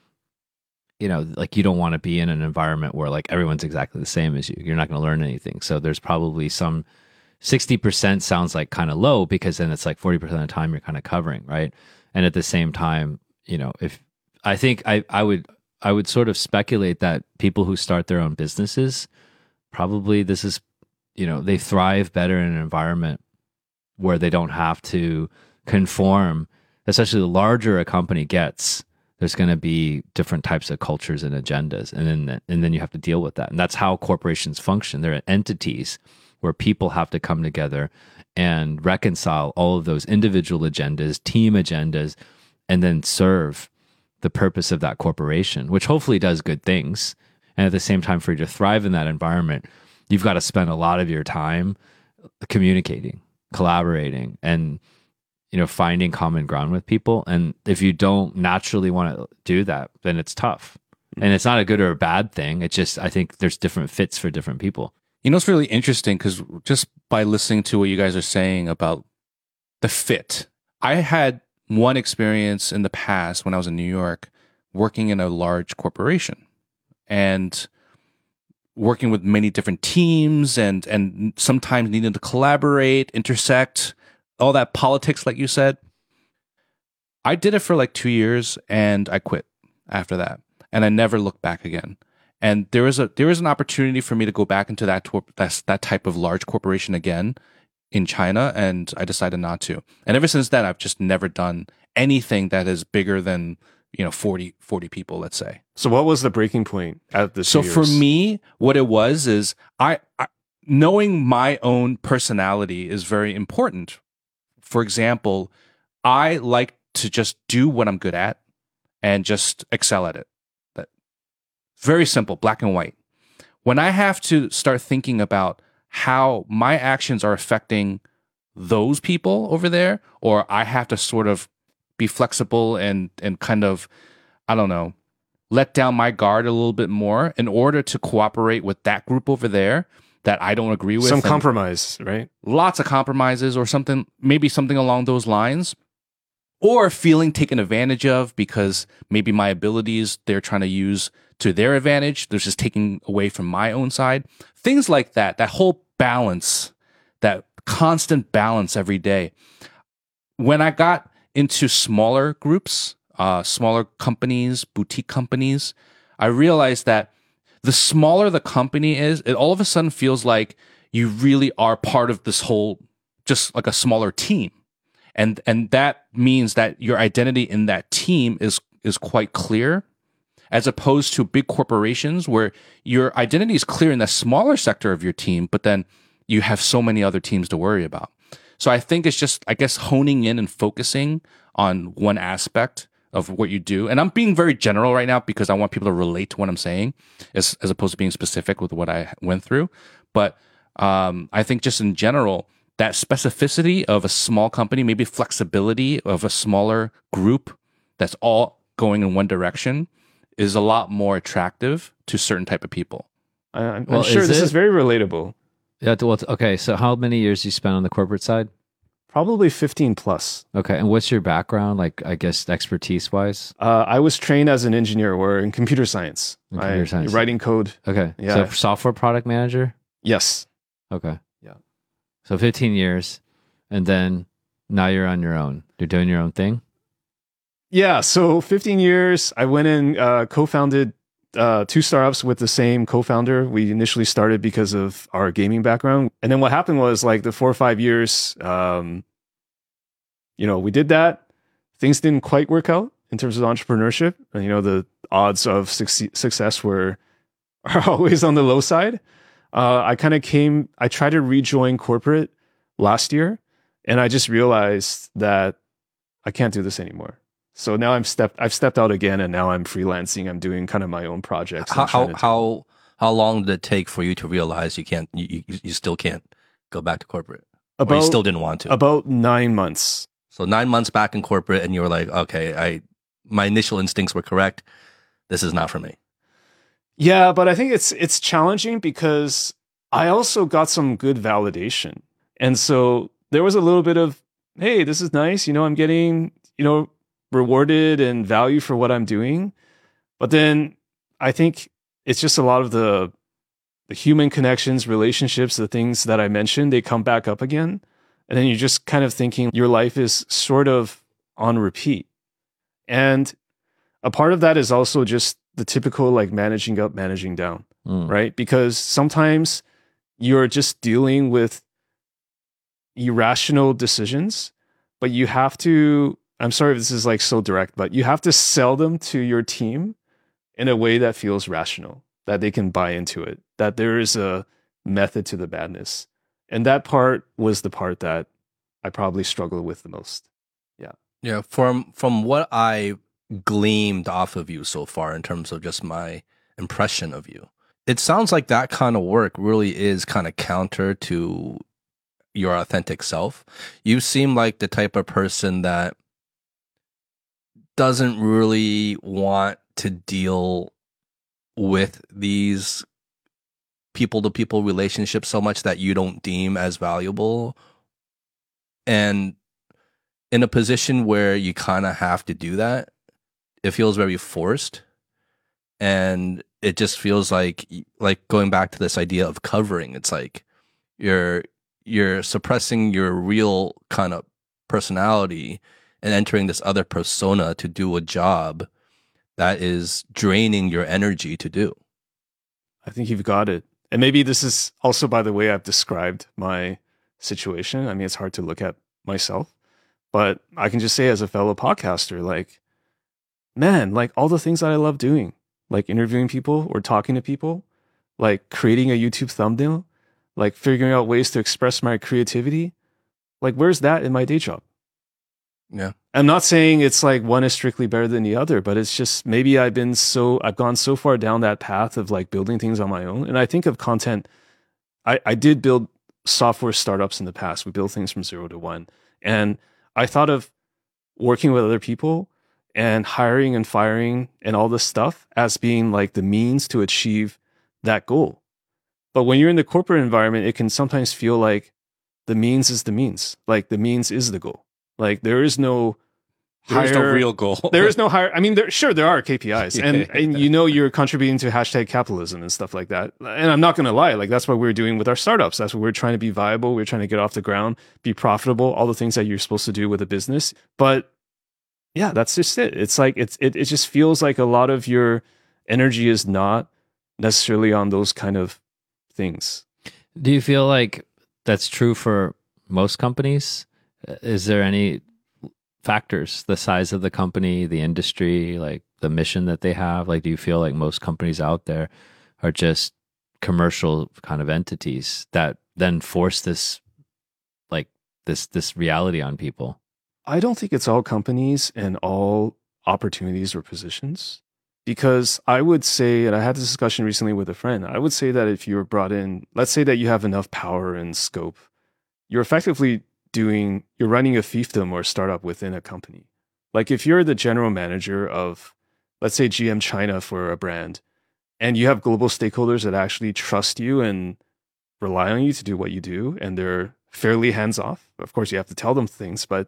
Speaker 3: you know, like you don't want to be in an environment where like everyone's exactly the same as you. You're not going to learn anything. So there's probably some sixty percent sounds like kind of low because then it's like forty percent of the time you're kind of covering, right? And at the same time, you know, if I think I, I would I would sort of speculate that people who start their own businesses, probably this is, you know, they thrive better in an environment where they don't have to conform. Especially the larger a company gets, there's going to be different types of cultures and agendas, and then and then you have to deal with that. And that's how corporations function. They're entities where people have to come together and reconcile all of those individual agendas, team agendas, and then serve the purpose of that corporation, which hopefully does good things. And at the same time, for you to thrive in that environment, you've got to spend a lot of your time communicating, collaborating, and you know, finding common ground with people. And if you don't naturally want to do that, then it's tough. And it's not a good or a bad thing. It's just, I think there's different fits for different people.
Speaker 1: You know, it's really interesting because just by listening to what you guys are saying about the fit. I had one experience in the past when I was in New York working in a large corporation and working with many different teams and and sometimes needing to collaborate, intersect, all that politics like you said. I did it for like two years and I quit after that. And I never looked back again. And there was a there was an opportunity for me to go back into that tor- that, that type of large corporation again in China, and I decided not to. And ever since then, I've just never done anything that is bigger than, you know, forty, forty people, let's say.
Speaker 4: So what was the breaking point at the
Speaker 1: So for me, what it was is I, I knowing my own personality is very important. For example, I like to just do what I'm good at and just excel at it. That very simple, black and white. When I have to start thinking about how my actions are affecting those people over there, or I have to sort of be flexible and and kind of, I don't know, let down my guard a little bit more in order to cooperate with that group over there that I don't agree with.
Speaker 4: Some
Speaker 1: and
Speaker 4: compromise, right?
Speaker 1: Lots of compromises or something, maybe something along those lines. Or feeling taken advantage of because maybe my abilities they're trying to use to their advantage. They're just taking away from my own side. Things like that, that whole balance, that constant balance every day. When I got into smaller groups, uh, smaller companies, boutique companies, I realized that the smaller the company is, it all of a sudden feels like you really are part of this whole, just like a smaller team. And and that means that your identity in that team is is quite clear, as opposed to big corporations where your identity is clear in the smaller sector of your team, but then you have so many other teams to worry about. So I think it's just, I guess, honing in and focusing on one aspect of what you do. And I'm being very general right now because I want people to relate to what I'm saying as, as opposed to being specific with what I went through. But um, I think just in general, that specificity of a small company, maybe flexibility of a smaller group that's all going in one direction is a lot more attractive to certain type of people.
Speaker 4: I, I'm,
Speaker 3: Well,
Speaker 4: I'm sure
Speaker 3: is
Speaker 4: this
Speaker 3: it-
Speaker 4: is very relatable.
Speaker 3: Yeah. Well, it's- okay. So how many years you spent on the corporate side?
Speaker 4: Probably fifteen plus.
Speaker 3: Okay. And what's your background? Like, I guess expertise wise?
Speaker 4: Uh, I was trained as an engineer or in computer science.
Speaker 3: In computer
Speaker 4: I,
Speaker 3: science.
Speaker 4: Writing code.
Speaker 3: Okay.
Speaker 4: Yeah.
Speaker 3: So software product manager?
Speaker 4: Yes.
Speaker 3: Okay.
Speaker 4: Yeah.
Speaker 3: So fifteen years, and then now you're on your own. You're doing your own thing.
Speaker 4: Yeah. So fifteen years, I went and uh, co-founded uh, two startups with the same co-founder. We initially started because of our gaming background. And then what happened was like the four or five years, um, you know, we did that. Things didn't quite work out in terms of entrepreneurship. And, you know, the odds of succe- success were are always on the low side. Uh, I kind of came, I tried to rejoin corporate last year, and I just realized that I can't do this anymore. So now I'm stepped, I've stepped out again, and now I'm freelancing. I'm doing kind of my own projects.
Speaker 2: How
Speaker 4: I'm trying
Speaker 2: how
Speaker 4: to-
Speaker 2: how how long did it take for you to realize you can't you you, you still can't go back to corporate? Or
Speaker 4: about
Speaker 2: you still didn't want to?
Speaker 4: about nine months.
Speaker 2: So nine months back in corporate, and you were like, okay, I my initial instincts were correct. This is not for me.
Speaker 4: Yeah, but I think it's it's challenging because I also got some good validation. And so there was a little bit of, hey, this is nice, you know, I'm getting, you know, rewarded and value for what I'm doing. But then I think it's just a lot of the the human connections, relationships, the things that I mentioned, they come back up again. And then you're just kind of thinking your life is sort of on repeat. And a part of that is also just the typical like managing up, managing down,
Speaker 3: Mm.
Speaker 4: right? Because sometimes you're just dealing with irrational decisions, but you have to, I'm sorry if this is like so direct, but you have to sell them to your team in a way that feels rational, that they can buy into it, that there is a method to the madness. And that part was the part that I probably struggled with the most.
Speaker 2: Yeah, from from what I gleamed off of you so far in terms of just my impression of you, it sounds like that kind of work really is kind of counter to your authentic self. You seem like the type of person that doesn't really want to deal with these people to people relationships so much that you don't deem as valuable. And in a position where you kind of have to do that, it feels very forced. And it just feels like like going back to this idea of covering. It's like you're you're suppressing your real kind of personality and entering this other persona to do a job that is draining your energy to do.
Speaker 4: I think you've got it. And maybe this is also by the way I've described my situation. I mean, it's hard to look at myself, but I can just say as a fellow podcaster, like, man, like all the things that I love doing, like interviewing people or talking to people, like creating a YouTube thumbnail, like figuring out ways to express my creativity. Like, where's that in my day job?
Speaker 2: Yeah.
Speaker 4: I'm not saying it's like one is strictly better than the other, but it's just maybe I've been so, I've gone so far down that path of like building things on my own. And I think of content, I, I did build software startups in the past. We built things from zero to one. And I thought of working with other people and hiring and firing and all this stuff as being like the means to achieve that goal. But when you're in the corporate environment, it can sometimes feel like the means is the means. Like the means is the goal. Like there is no
Speaker 1: There's
Speaker 4: higher,
Speaker 1: no real goal.
Speaker 4: there is no higher. I mean, there, sure, there are K P Is, and and you know you're contributing to hashtag capitalism and stuff like that. And I'm not going to lie, like that's what we're doing with our startups. That's what we're trying to be viable. We're trying to get off the ground, be profitable, all the things that you're supposed to do with a business. But yeah, that's just it. It's like it's it. It just feels like a lot of your energy is not necessarily on those kind of things.
Speaker 3: Do you feel like that's true for most companies? Is there any factors, the size of the company, the industry, like the mission that they have? Like, do you feel like most companies out there are just commercial kind of entities that then force this, like this, this reality on people?
Speaker 4: I don't think it's all companies and all opportunities or positions, because I would say, and I had this discussion recently with a friend, I would say that if you're brought in, let's say that you have enough power and scope, you're effectively doing, you're running a fiefdom or startup within a company. Like if you're the general manager of, let's say G M China for a brand, and you have global stakeholders that actually trust you and rely on you to do what you do, and they're fairly hands off. Of course, you have to tell them things, but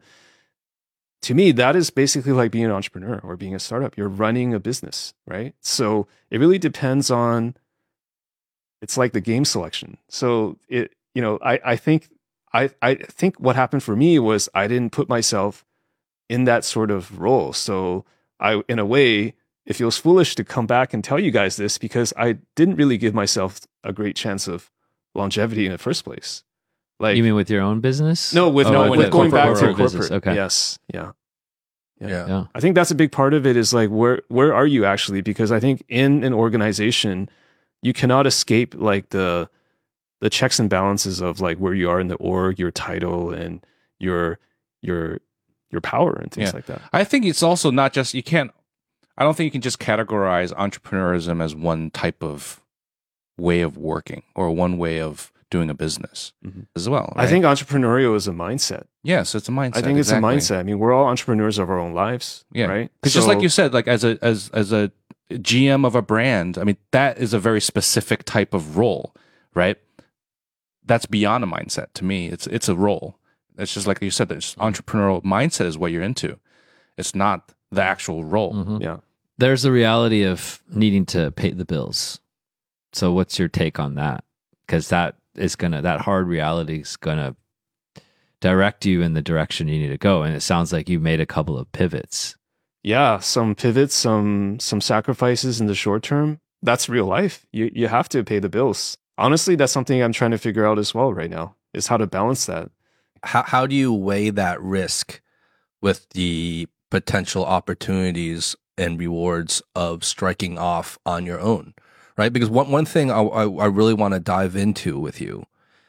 Speaker 4: to me, that is basically like being an entrepreneur or being a startup. You're running a business, right? So it really depends on, it's like the game selection. So it, you know, I, I think I, I think what happened for me was I didn't put myself in that sort of role. So I, in a way, it feels foolish to come back and tell you guys this because I didn't really give myself a great chance of longevity in the first place. Like,
Speaker 3: You mean with your own business?
Speaker 4: no, with
Speaker 3: Oh,
Speaker 4: no,
Speaker 3: with
Speaker 4: with
Speaker 3: the
Speaker 4: going back
Speaker 3: corporate
Speaker 4: to
Speaker 3: world
Speaker 4: corporate.
Speaker 3: business. Okay.
Speaker 4: Yes. Yeah.
Speaker 2: Yeah.
Speaker 3: Yeah.
Speaker 4: I think that's a big part of it is like, where, where are you actually? Because I think in an organization, you cannot escape like the, the checks and balances of like where you are in the org, your title and your, your, your power and things
Speaker 1: Yeah.
Speaker 4: like that.
Speaker 1: I think it's also not just, you can't, I don't think you can just categorize entrepreneurism as one type of way of working or one way of doing a business
Speaker 4: Mhm.
Speaker 1: as well.
Speaker 4: I
Speaker 1: right?
Speaker 4: think entrepreneurial is a mindset.
Speaker 1: yes, it's a mindset.
Speaker 4: I think it's
Speaker 1: exactly.
Speaker 4: a mindset. I mean, we're all entrepreneurs of our own lives,
Speaker 1: Yeah.
Speaker 4: right?
Speaker 1: Because just like
Speaker 4: So-
Speaker 1: you said, like as a as as a G M of a brand, I mean, that is a very specific type of role, right? That's beyond a mindset to me. It's it's a role. It's just like you said, this entrepreneurial mindset is what you're into. It's not the actual role.
Speaker 3: Mhm.
Speaker 4: yeah.
Speaker 3: There's the reality of needing to pay the bills. So what's your take on that? Because that is gonna, that hard reality is gonna direct you in the direction you need to go. And it sounds like you made a couple of pivots.
Speaker 4: Yeah, some pivots, some some sacrifices in the short term. That's real life. You you have to pay the bills. Honestly, that's something I'm trying to figure out as well right now, is how to balance that.
Speaker 2: How how do you weigh that risk with the potential opportunities and rewards of striking off on your own, right? Because one one thing I I, I really want to dive into with you,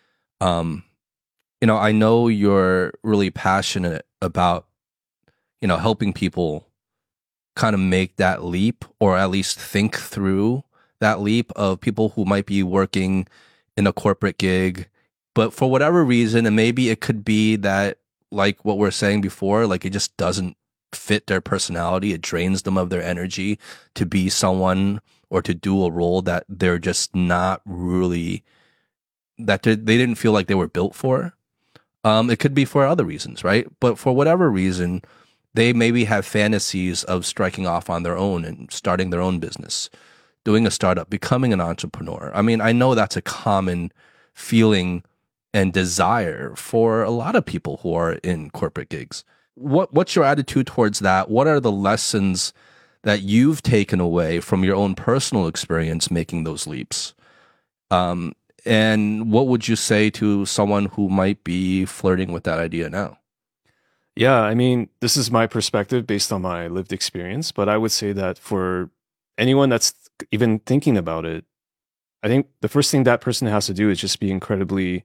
Speaker 2: um, you know, I know you're really passionate about, you know, helping people kind of make that leap, or at least think through that leap of people who might be working in a corporate gig, but for whatever reason, and maybe it could be that, like what we we're saying before, like it just doesn't fit their personality. It drains them of their energy to be someone or to do a role that they're just not really, that they they didn't feel like they were built for. Um, it could be for other reasons, right? But for whatever reason, they maybe have fantasies of striking off on their own and starting their own business, doing a startup, becoming an entrepreneur. I mean, I know that's a common feeling and desire for a lot of people who are in corporate gigs. What what's your attitude towards that? What are the lessons that you've taken away from your own personal experience making those leaps? Um, and what would you say to someone who might be flirting with that idea now?
Speaker 4: Yeah, I mean, this is my perspective based on my lived experience, but I would say that for anyone that's even thinking about it, I think the first thing that person has to do is just be incredibly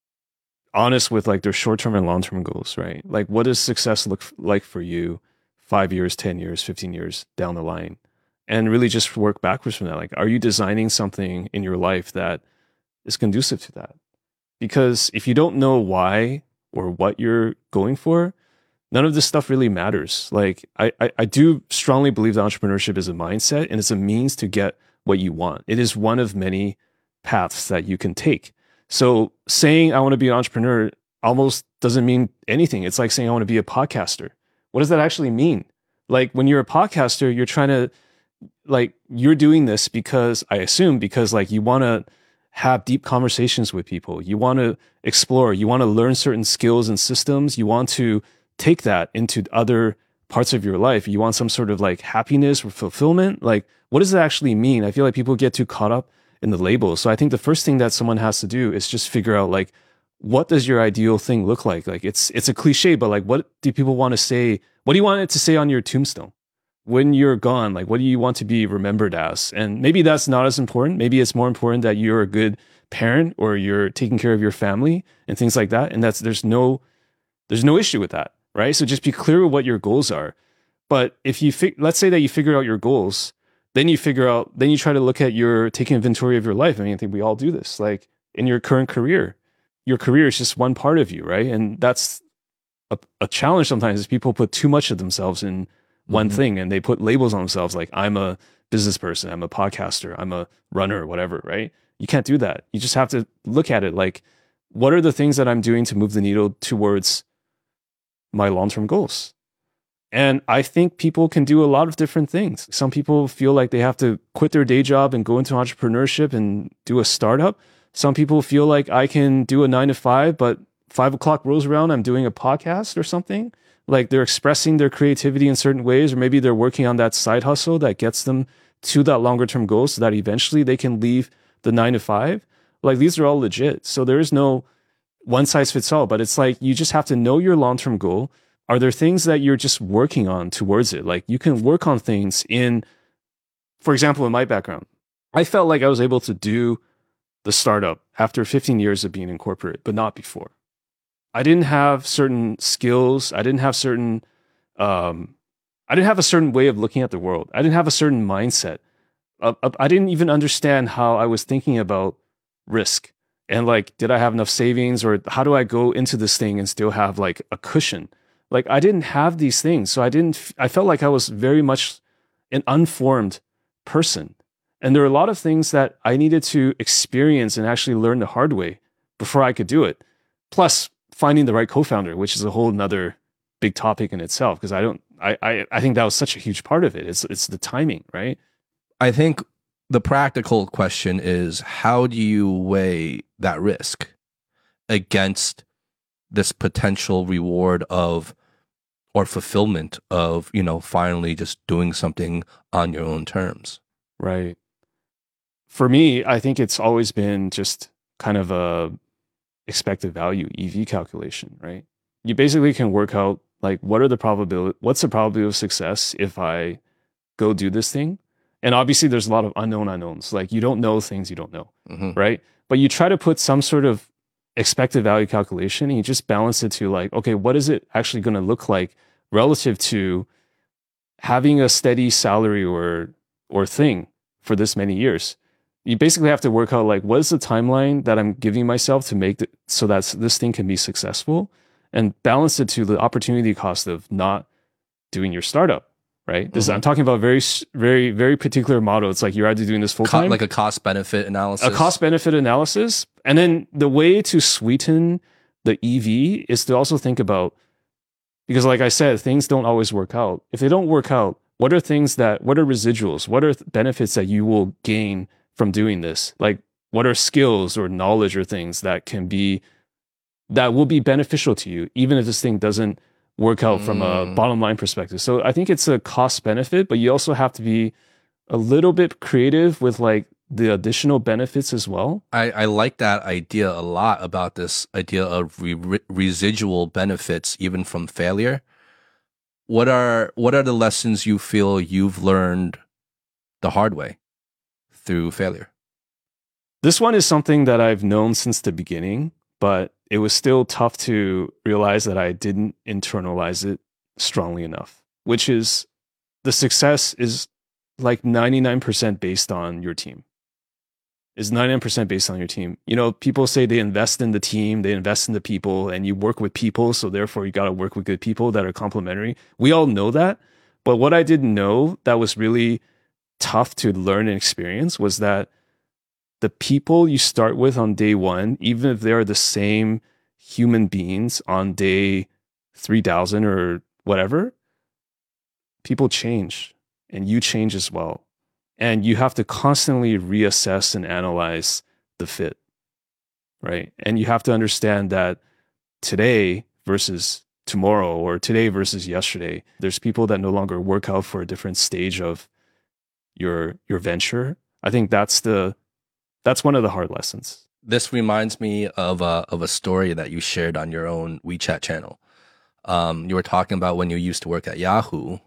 Speaker 4: honest with like their short-term and long-term goals, right? Like, what does success look f- like for you five years, ten years, fifteen years down the line? And really just work backwards from that. Like, are you designing something in your life that is conducive to that? Because if you don't know why or what you're going for, none of this stuff really matters. Like, I, I, I do strongly believe that entrepreneurship is a mindset and it's a means to get what you want. It is one of many paths that you can take. So saying I want to be an entrepreneur almost doesn't mean anything. It's like saying I want to be a podcaster. What does that actually mean? Like, when you're a podcaster, you're trying to, like, you're doing this because, I assume, because like you want to have deep conversations with people. You want to explore, you want to learn certain skills and systems. You want to take that into other parts of your life. You want some sort of like happiness or fulfillment. Like, what does that actually mean? I feel like people get too caught up in the labels. So I think the first thing that someone has to do is just figure out, like, what does your ideal thing look like? Like, it's it's a cliche, but like, what do people want to say? What do you want it to say on your tombstone when you're gone? Like, what do you want to be remembered as? And maybe that's not as important. Maybe it's more important that you're a good parent or you're taking care of your family and things like that. And that's there's no there's no issue with that, right? So just be clear with what your goals are. But if you fi- let's say that you figure out your goals, then you figure out, then you try to look at your taking inventory of your life. I mean, I think we all do this. Like, in your current career, your career is just one part of you, right? And that's a, a challenge sometimes, is people put too much of themselves in one
Speaker 2: Mm-hmm.
Speaker 4: thing and they put labels on themselves, like, I'm a business person, I'm a podcaster, I'm a runner, whatever, right? You can't do that. You just have to look at it like, what are the things that I'm doing to move the needle towards my long-term goals? And I think people can do a lot of different things. Some people feel like they have to quit their day job and go into entrepreneurship and do a startup. Some people feel like I can do a nine to five, but five o'clock rolls around, I'm doing a podcast or something. Like, they're expressing their creativity in certain ways, or maybe they're working on that side hustle that gets them to that longer term goal so that eventually they can leave the nine to five. Like, these are all legit. So there is no one size fits all, but it's like, you just have to know your long-term goal. Are there things that you're just working on towards it? Like, you can work on things in, for example, in my background, I felt like I was able to do the startup after fifteen years of being in corporate, but not before. I didn't have certain skills. I didn't have certain, um, I didn't have a certain way of looking at the world. I didn't have a certain mindset. Uh, uh, I didn't even understand how I was thinking about risk. And like, did I have enough savings, or how do I go into this thing and still have like a cushion? Like, I didn't have these things. So I didn't, I felt like I was very much an unformed person. And there were a lot of things that I needed to experience and actually learn the hard way before I could do it. Plus finding the right co-founder, which is a whole nother big topic in itself. Cause I don't, I, I, I think that was such a huge part of it. It's, it's the timing, right?
Speaker 2: I think the practical question is, how do you weigh that risk against this potential reward of, or fulfillment of, you know, finally just doing something on your own terms?
Speaker 4: Right. For me, I think it's always been just kind of a expected value, E V calculation, right? You basically can work out, like, what are the probability, what's the probability of success if I go do this thing? And obviously there's a lot of unknown unknowns. Like, you don't know things you don't know,
Speaker 2: Mm-hmm.
Speaker 4: right? But you try to put some sort of expected value calculation and you just balance it to, like, okay, what is it actually going to look like relative to having a steady salary or or thing for this many years? You basically have to work out, like, what is the timeline that I'm giving myself to make it so that this thing can be successful, and balance it to the opportunity cost of not doing your startup, right? This,
Speaker 2: Mhm.
Speaker 4: I'm talking about very, s- very, very particular model. It's like, you're either doing this full
Speaker 2: Co-
Speaker 4: time,
Speaker 2: like a cost benefit analysis.
Speaker 4: a cost benefit analysis, and then the way to sweeten the E V is to also think about, because like I said, things don't always work out. If they don't work out, what are things that, what are residuals? What are benefits that you will gain from doing this? Like, what are skills or knowledge or things that can be, that will be beneficial to you, even if this thing doesn't work out mm. from a bottom line perspective? So I think it's a cost benefit, but you also have to be a little bit creative with like the additional benefits as well.
Speaker 2: I, I like that idea a lot about this idea of re- re- residual benefits, even from failure. What are what are the lessons you feel you've learned the hard way through failure?
Speaker 4: This one is something that I've known since the beginning, but it was still tough to realize that I didn't internalize it strongly enough, which is the success is like ninety-nine percent based on your team. Is ninety-nine percent based on your team. You know, people say they invest in the team, they invest in the people, and you work with people, so therefore you got to work with good people that are complementary. We all know that, but what I didn't know that was really tough to learn and experience was that the people you start with on day one, even if they are the same human beings on day three thousand or whatever, people change and you change as well. And you have to constantly reassess and analyze the fit, right? And you have to understand that today versus tomorrow or today versus yesterday, there's people that no longer work out for a different stage of your your venture. I think that's the that's one of the hard lessons.
Speaker 2: This reminds me of a, of a story that you shared on your own WeChat channel. Um, you were talking about when you used to work at Yahoo,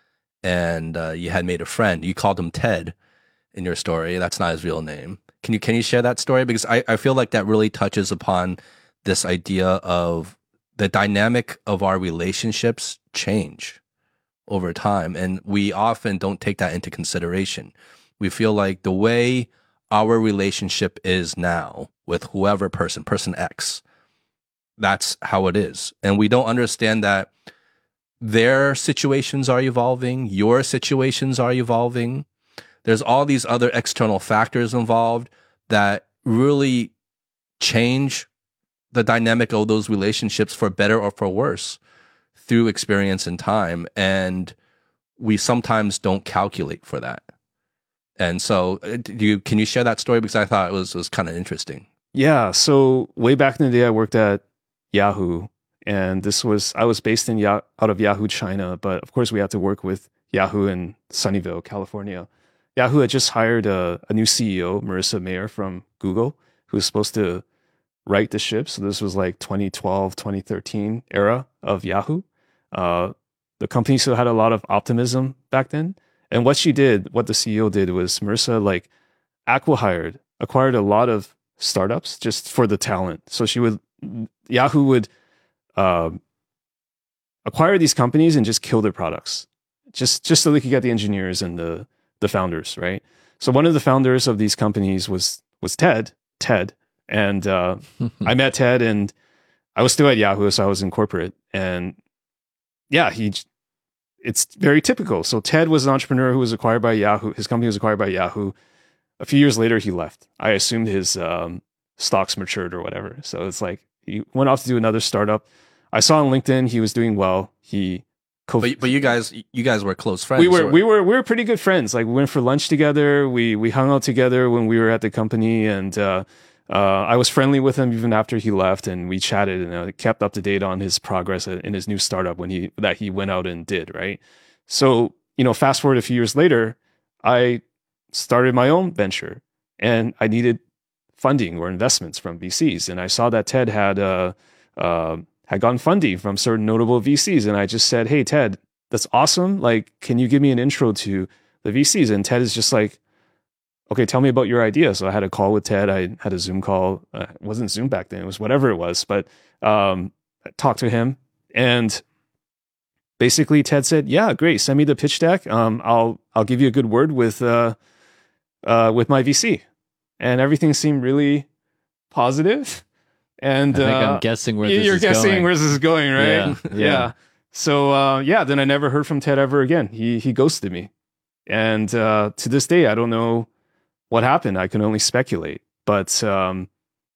Speaker 2: and uh, you had made a friend. You called him Ted in your story. That's not his real name. Can you can you share that story? Because I, I feel like that really touches upon this idea of the dynamic of our relationships change over time. And we often don't take that into consideration. We feel like the way our relationship is now with whoever person, person X, that's how it is. And we don't understand that their situations are evolving, your situations are evolving. There's all these other external factors involved that really change the dynamic of those relationships for better or for worse through experience and time. And we sometimes don't calculate for that. And so do you, can you share that story? Because I thought it was, was kind of interesting.
Speaker 4: Yeah. So way back in the day, I worked at Yahoo. And this was, I was based in ya- out of Yahoo, China, but of course we had to work with Yahoo in Sunnyvale, California. Yahoo had just hired a, a new C E O, Marissa Mayer from Google, who was supposed to right the ship. So this was like twenty twelve, twenty thirteen era of Yahoo. Uh, the company still had a lot of optimism back then. And what she did, what the C E O did was Marissa like acqui-hired, acquired a lot of startups just for the talent. So she would, Yahoo would, Uh, acquire these companies and just kill their products, just just so they could get the engineers and the the founders, right? So one of the founders of these companies was was Ted, Ted, and uh, I met Ted, and I was still at Yahoo, so I was in corporate, and yeah, he, it's very typical. So Ted was an entrepreneur who was acquired by Yahoo. His company was acquired by Yahoo. A few years later, he left. I assumed his um, stocks matured or whatever. So it's like he went off to do another startup. I saw on LinkedIn he was doing well. He, co-
Speaker 2: but but you guys you guys were close friends.
Speaker 4: we were
Speaker 2: or?
Speaker 4: we were we were pretty good friends. Like we went for lunch together. We we hung out together when we were at the company, and uh, uh, I was friendly with him even after he left. And we chatted and uh, kept up to date on his progress in his new startup when he that he went out and did right. So you know, fast forward a few years later, I started my own venture, and I needed funding or investments from V Cs, and I saw that Ted had uh, uh, had gotten funding from certain notable V Cs, and I just said, "Hey, Ted, that's awesome. Like, can you give me an intro to the V Cs?" And Ted is just like, "Okay, tell me about your idea." So I had a call with Ted. I had a Zoom call. Uh, it wasn't Zoom back then; it was whatever it was. But um, I talked to him, and basically, Ted said, "Yeah, great. Send me the pitch deck. Um, I'll I'll give you a good word with uh, uh, with my V C." And everything seemed really positive. And
Speaker 3: I think
Speaker 4: uh,
Speaker 3: I'm guessing where
Speaker 4: you're
Speaker 3: this is
Speaker 4: guessing
Speaker 3: going.
Speaker 4: where this is going, right?
Speaker 3: Yeah,
Speaker 4: Yeah.
Speaker 3: yeah.
Speaker 4: So uh, yeah, then I never heard from Ted ever again. He he ghosted me, and uh, to this day, I don't know what happened. I can only speculate. But um,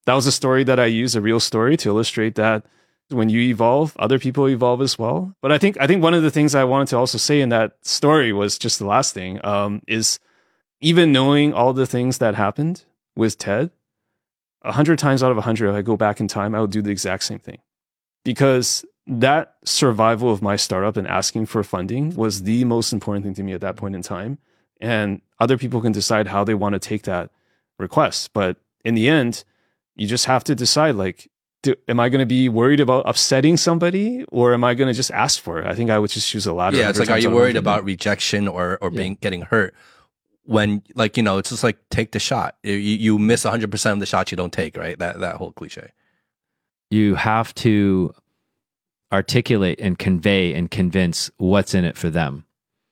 Speaker 4: that was a story that I used, a real story, to illustrate that when you evolve, other people evolve as well. But I think I think one of the things I wanted to also say in that story was just the last thing, um, is even knowing all the things that happened with Ted, a hundred times out of a hundred, if I go back in time, I would do the exact same thing. Because that survival of my startup and asking for funding was the most important thing to me at that point in time. And other people can decide how they want to take that request. But in the end, you just have to decide, like, do, am I going to be worried about upsetting somebody, or am I going to just ask for it? I think I would just choose a latter.
Speaker 2: Yeah, it's like, are you worried about rejection or, or being getting hurt? When, like, you know, it's just like, take the shot. You, you miss one hundred percent of the shots you don't take, right? That that whole cliche.
Speaker 3: You have to articulate and convey and convince what's in it for them.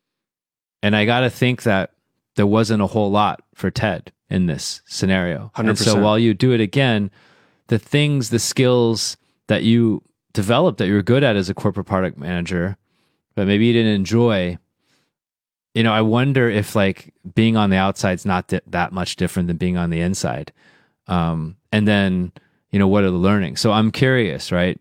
Speaker 3: And I got to think that there wasn't a whole lot for Ted in this scenario.
Speaker 4: one hundred percent.
Speaker 3: And so while you do it again, the things, the skills that you developed that you're good at as a corporate product manager, but maybe you didn't enjoy, you know, I wonder if like being on the outside is not th- that much different than being on the inside. Um, and then, you know, what are the learnings? So I'm curious, right?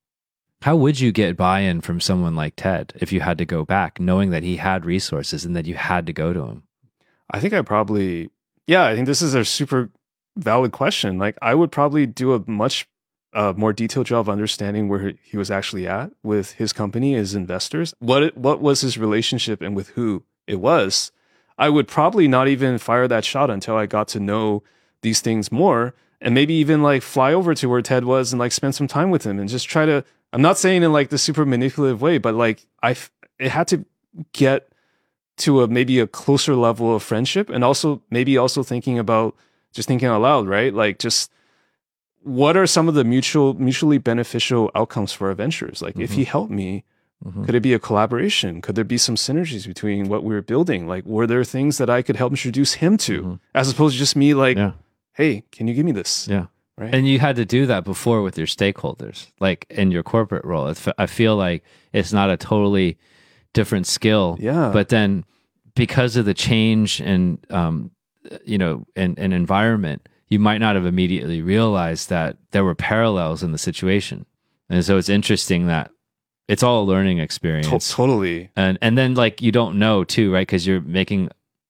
Speaker 3: How would you get buy-in from someone like Ted if you had to go back, knowing that he had resources and that you had to go to him?
Speaker 4: I think I probably, yeah, I think this is a super valid question. Like, I would probably do a much uh, more detailed job of understanding where he was actually at with his company, his investors. What it, what was his relationship and with who it was. I would probably not even fire that shot until I got to know these things more, and maybe even like fly over to where Ted was and like spend some time with him and just try to, I'm not saying in like the super manipulative way, but like I, it had to get to a maybe a closer level of friendship, and also maybe also thinking about just thinking out loud, right? Like, just what are some of the mutual mutually beneficial outcomes for our ventures? Like, mm-hmm. if he helped me, mm-hmm. could it be a collaboration? Could there be some synergies between what we were building? Like, were there things that I could help introduce him to, mm-hmm. as opposed to just me like, yeah. hey, can you give me this?
Speaker 3: Yeah.
Speaker 4: Right.
Speaker 3: And you had to do that before with your stakeholders, like in your corporate role. It's, I feel like it's not a totally different skill.
Speaker 4: Yeah.
Speaker 3: But then because of the change and, um, you know, and, and environment, you might not have immediately realized that there were parallels in the situation. And so it's interesting that it's all a learning experience.
Speaker 4: To- totally.
Speaker 3: And, and then like, you don't know too, right? Because you're making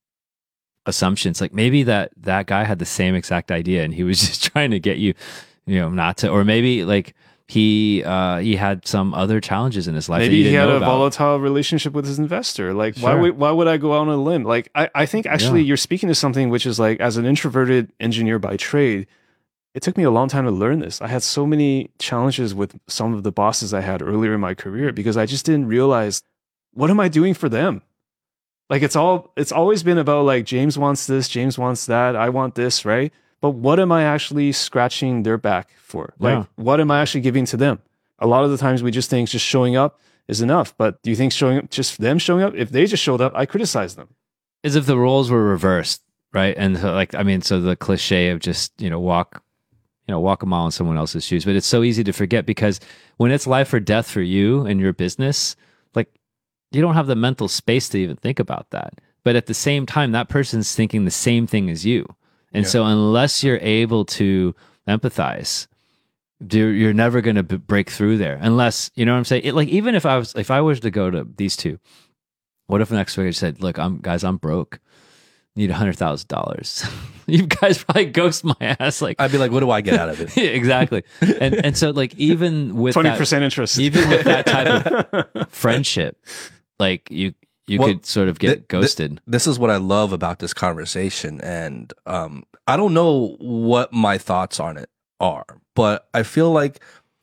Speaker 3: assumptions, like maybe that that guy had the same exact idea and he was just trying to get you, you know, not to, or maybe like he uh he had some other challenges in his life.
Speaker 4: Maybe
Speaker 3: that
Speaker 4: he had a
Speaker 3: about.
Speaker 4: volatile relationship with his investor. Like,
Speaker 3: Sure.
Speaker 4: why would why would I go out on a limb? Like, I, I think actually
Speaker 3: Yeah.
Speaker 4: you're speaking to something which is like, as an introverted engineer by trade, it took me a long time to learn this. I had so many challenges with some of the bosses I had earlier in my career because I just didn't realize, what am I doing for them? Like, it's all, it's always been about like, James wants this, James wants that, I want this, right? But what am I actually scratching their back for? Like,
Speaker 3: Yeah.
Speaker 4: what am I actually giving to them? A lot of the times we just think just showing up is enough. But do you think showing up, just them showing up, if they just showed up, I criticize them.
Speaker 3: As if the roles were reversed, right? And so like, I mean, so the cliche of just, you know, walk, you know, walk a mile in someone else's shoes. But it's so easy to forget because when it's life or death for you and your business, like, you don't have the mental space to even think about that. But at the same time, that person's thinking the same thing as you. And
Speaker 2: Yeah.
Speaker 3: so unless you're able to empathize, you're, you're never going to b- break through there. Unless, you know what I'm saying? It, like, even if I was, if I was to go to these two, what if next week I said, look, I'm guys, I'm broke. Need a hundred thousand dollars. You guys probably ghost my ass. Like,
Speaker 2: I'd be like, what do I get out of it?
Speaker 3: yeah, exactly. And and so like even with
Speaker 4: twenty
Speaker 3: that,
Speaker 4: percent interest.
Speaker 3: even with that type of friendship, like you you
Speaker 2: Well,
Speaker 3: could sort of get
Speaker 2: th- th-
Speaker 3: ghosted.
Speaker 2: This is what I love about this conversation. And um, I don't know what my thoughts on it are, but I feel like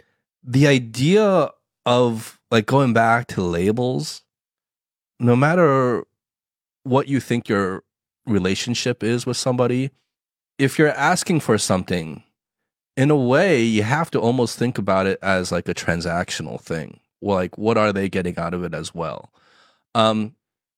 Speaker 2: the idea of like going back to labels, no matter what you think your relationship is with somebody, if you're asking for something, in a way, you have to almost think about it as like a transactional thing. Like, what are they getting out of it as well? Um,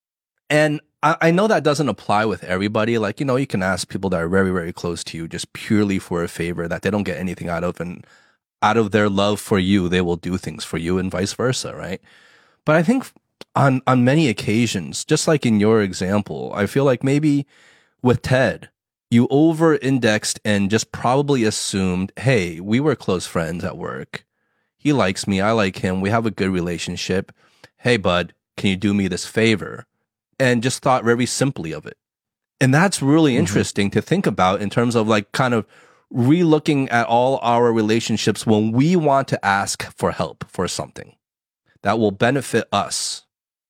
Speaker 2: and I, I know that doesn't apply with everybody. Like, you know, you can ask people that are very, very close to you just purely for a favor that they don't get anything out of, and out of their love for you, they will do things for you and vice versa, right? But I think on on many occasions, just like in your example, I feel like maybe with Ted, you over indexed and just probably assumed, hey, we were close friends at work. He likes me. I like him. We have a good relationship. Hey, bud, can you do me this favor? And just thought very simply of it. And that's really
Speaker 3: Mm-hmm.
Speaker 2: interesting to think about in terms of like kind of re-looking at all our relationships when we want to ask for help for something that will benefit us.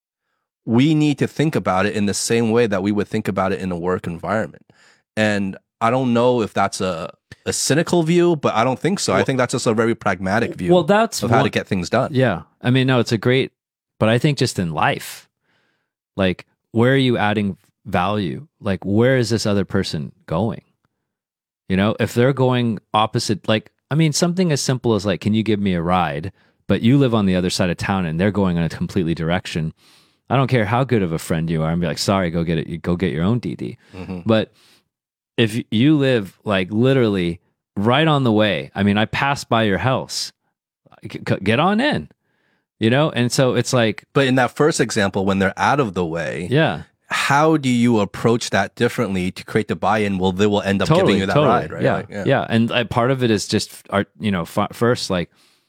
Speaker 2: We need to think about it in the same way that we would think about it in a work environment. And I don't know if that's a, a cynical view, but I don't think so. I think that's just a very pragmatic view
Speaker 3: Well, that's
Speaker 2: of how to
Speaker 3: one-
Speaker 2: get things done.
Speaker 3: Yeah. I mean, no, it's a great, but I think just in life, like, where are you adding value? Like, where is this other person going? You know, if they're going opposite, like, I mean, something as simple as like, can you give me a ride? But you live on the other side of town and they're going in a completely direction. I don't care how good of a friend you are. I'm be like, sorry, go get it. You go get your own D D.
Speaker 2: Mhm.
Speaker 3: But if you live like literally right on the way, I mean, I passed by your house, C- c- get on in, you know? And so it's like,
Speaker 2: But in that first example, when they're out of the way,
Speaker 3: yeah,
Speaker 2: how do you approach that differently to create the buy-in? Well, they will end up giving you that ride, right?
Speaker 3: Yeah,
Speaker 2: Like,
Speaker 3: yeah. And uh, part of it is just, art, you know, f- first, like,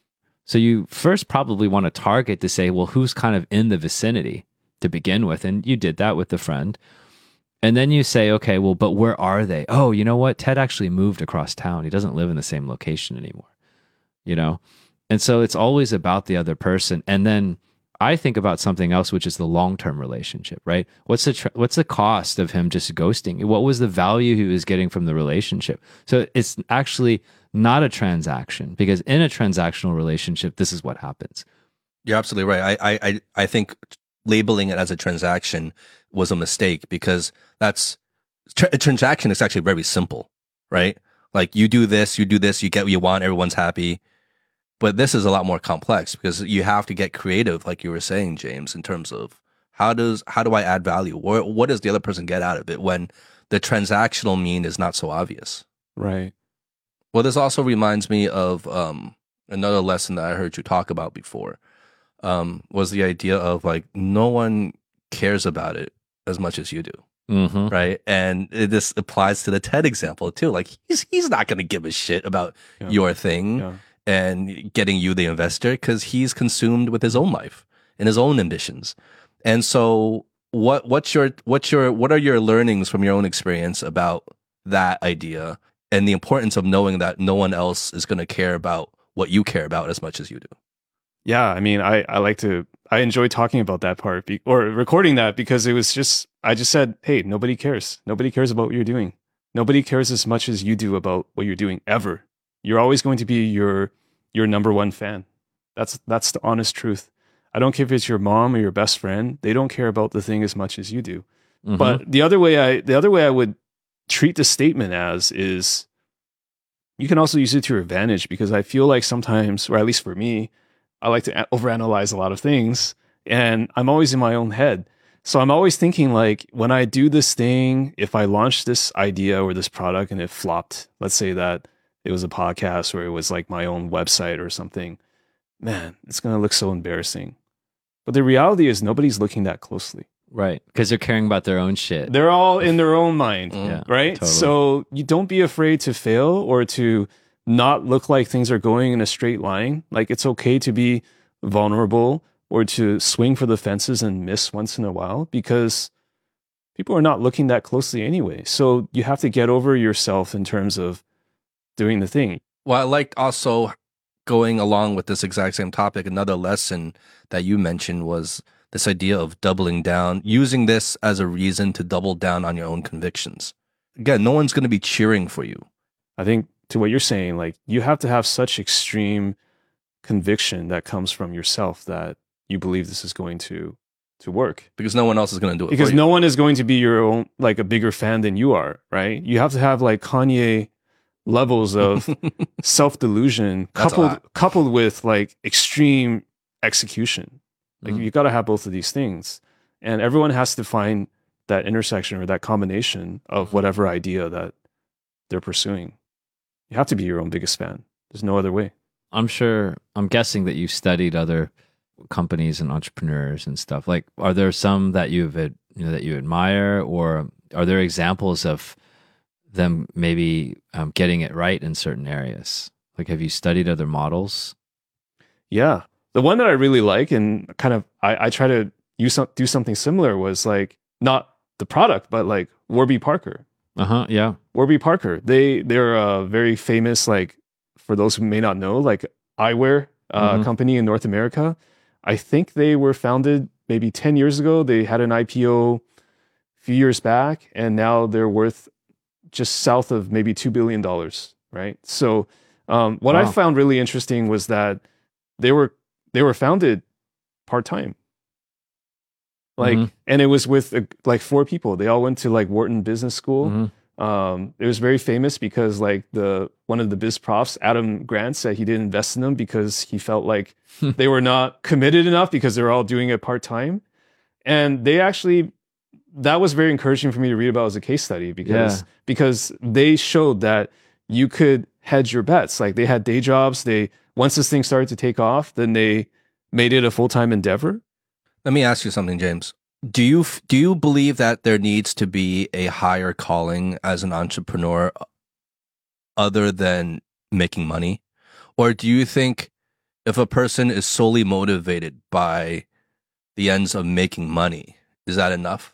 Speaker 3: so you first probably want to target to say, well, who's kind of in the vicinity to begin with? And you did that with the friend. And then you say, okay, well, but where are they? Oh, you know what? Ted actually moved across town. He doesn't live in the same location anymore, you know? And so it's always about the other person. And then I think about something else, which is the long-term relationship, right? What's the tr- what's the cost of him just ghosting? What was the value he was getting from the relationship? So it's actually not a transaction, because in a transactional relationship, this is what happens.
Speaker 2: You're absolutely right. I, I, I- I think labeling it as a transaction was a mistake, because that's tra- a transaction is actually very simple, right? Like, you do this, you do this, you get what you want, everyone's happy. But this is a lot more complex, because you have to get creative, like you were saying, James, in terms of how does how do I add value? What, what does the other person get out of it when the transactional mean is not so obvious?
Speaker 4: Right.
Speaker 2: Well, this also reminds me of um, another lesson that I heard you talk about before. Um, was the idea of like, no one cares about it as much as you do,
Speaker 3: Mm-hmm.
Speaker 2: right? And it, this applies to the TED example too. Like, he's he's not going to give a shit about
Speaker 4: Yeah.
Speaker 2: your thing
Speaker 4: Yeah.
Speaker 2: and getting you the investor, because he's consumed with his own life and his own ambitions. And so, what what's your what's your what are your learnings from your own experience about that idea and the importance of knowing that no one else is going to care about what you care about as much as you do?
Speaker 4: Yeah, I mean, I, I like to, I enjoy talking about that part be, or recording that, because it was just, I just said, hey, nobody cares. Nobody cares about what you're doing. Nobody cares as much as you do about what you're doing ever. You're always going to be your, your number one fan. That's, that's the honest truth. I don't care if it's your mom or your best friend. They don't care about the thing as much as you do.
Speaker 3: Mm-hmm.
Speaker 4: But the other way I, the other way I would treat the statement as is, you can also use it to your advantage, because I feel like sometimes, or at least for me, I like to a- overanalyze a lot of things, and I'm always in my own head. So I'm always thinking, like, when I do this thing, if I launch this idea or this product and it flopped, let's say that it was a podcast or it was like my own website or something, man, it's going to look so embarrassing. But the reality is nobody's looking that closely.
Speaker 3: Right. Because they're caring about their own shit.
Speaker 4: They're all in their own mind,
Speaker 3: Yeah,
Speaker 4: right?
Speaker 3: totally.
Speaker 4: So you don't be afraid to fail or to not look like things are going in a straight line. Like, it's okay to be vulnerable or to swing for the fences and miss once in a while, because people are not looking that closely anyway. So you have to get over yourself in terms of doing the thing.
Speaker 2: Well, I liked also going along with this exact same topic. Another lesson that you mentioned was this idea of doubling down, using this as a reason to double down on your own convictions. Again, no one's going to be cheering for you.
Speaker 4: I think to what you're saying, like, you have to have such extreme conviction that comes from yourself that you believe this is going to to work.
Speaker 2: Because no one else is going to do it
Speaker 4: Because
Speaker 2: for you.
Speaker 4: no one is going to be your own, like, a bigger fan than you are, right? You have to have like Kanye levels of self-delusion
Speaker 2: That's a
Speaker 4: coupled
Speaker 2: lot.
Speaker 4: coupled with like extreme execution. Like,
Speaker 3: Mhm.
Speaker 4: you got to have both of these things, and everyone has to find that intersection or that combination of whatever idea that they're pursuing. You have to be your own biggest fan. There's no other way.
Speaker 3: I'm sure, I'm guessing that you've studied other companies and entrepreneurs and stuff. Like, are there some that you've, ad- you know, that you admire, or are there examples of them maybe um, getting it right in certain areas? Like, have you studied other models?
Speaker 4: Yeah. The one that I really like and kind of I, I try to use some, do something similar was like not the product, but like Warby Parker.
Speaker 3: Uh huh. Yeah.
Speaker 4: Warby Parker. They they're a very famous, like, for those who may not know, like eyewear uh,
Speaker 3: Mhm.
Speaker 4: company in North America. I think they were founded maybe ten years ago. They had an I P O a few years back, and now they're worth just south of maybe two billion dollars, right? So um, what I
Speaker 3: Wow.
Speaker 4: found really interesting was that they were they were founded part-time. Like,
Speaker 3: Mhm.
Speaker 4: and it was with uh, like four people. They all went to like Wharton Business School.
Speaker 3: Mhm.
Speaker 4: Um, it was very famous because like the one of the biz profs, Adam Grant, said he didn't invest in them because he felt like they were not committed enough because they're all doing it part time. And they actually, that was very encouraging for me to read about as a case study because
Speaker 3: Yeah.
Speaker 4: because they showed that you could hedge your bets. Like they had day jobs. They once this thing started to take off, then they made it a full time endeavor.
Speaker 2: Let me ask you something, James. Do you f- do you believe that there needs to be a higher calling as an entrepreneur other than making money? Or do you think if a person is solely motivated by the ends of making money, is that enough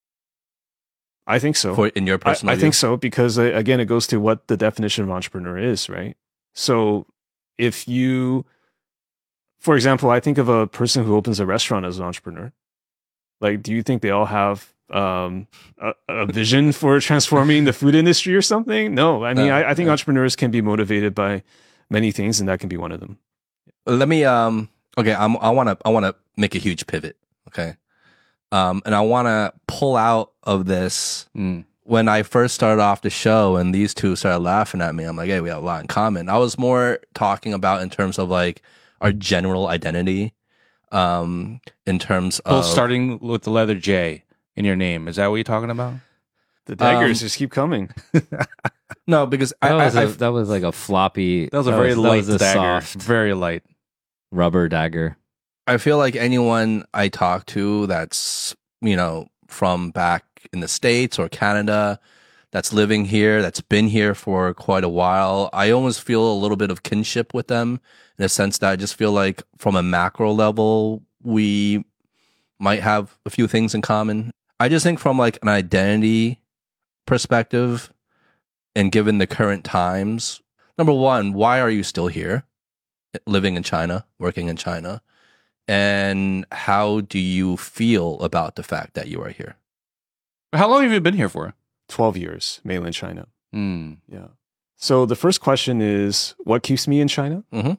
Speaker 4: I think so.
Speaker 2: for in your
Speaker 4: I,
Speaker 2: personal
Speaker 4: I
Speaker 2: view?
Speaker 4: think so because uh, again, it goes to what the definition of entrepreneur is, right? So if you, for example, I think of a person who opens a restaurant as an entrepreneur. Like, do you think they all have um, a, a vision for transforming the food industry or something? No, I mean,
Speaker 2: No,
Speaker 4: I, I think
Speaker 2: no.
Speaker 4: entrepreneurs can be motivated by many things, and that can be one of them.
Speaker 2: Let me um okay, I'm I want to I want to make a huge pivot, okay? Um and I want to pull out of this
Speaker 1: Mm.
Speaker 2: when I first started off the show and these two started laughing at me. I'm like, "Hey, we have a lot in common." I was more talking about in terms of like our general identity um in terms
Speaker 1: Well,
Speaker 2: of
Speaker 1: starting with the letter J in your name. Is that what you're talking about?
Speaker 4: The daggers
Speaker 2: Um,
Speaker 4: just keep coming.
Speaker 2: No, because I,
Speaker 3: That
Speaker 2: I,
Speaker 3: was, a
Speaker 2: I
Speaker 3: that was like a floppy.
Speaker 1: That was a very light
Speaker 3: that was a
Speaker 1: dagger.
Speaker 3: soft
Speaker 1: Very light.
Speaker 3: rubber dagger.
Speaker 2: I feel like anyone I talk to that's, you know, from back in the States or Canada, that's living here, that's been here for quite a while, I almost feel a little bit of kinship with them in a sense that I just feel like from a macro level, we might have a few things in common. I just think from like an identity perspective and given the current times, number one, why are you still here living in China, working in China? And how do you feel about the fact that you are here?
Speaker 1: How long have you been here for?
Speaker 4: twelve years, mainland China.
Speaker 1: Hmm.
Speaker 4: Yeah. So the first question is, what keeps me in China?
Speaker 2: Mhm.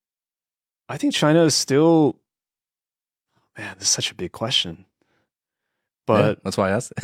Speaker 4: I think China is still, man, this is such a big question.
Speaker 2: Yeah,
Speaker 4: But
Speaker 2: that's why I asked.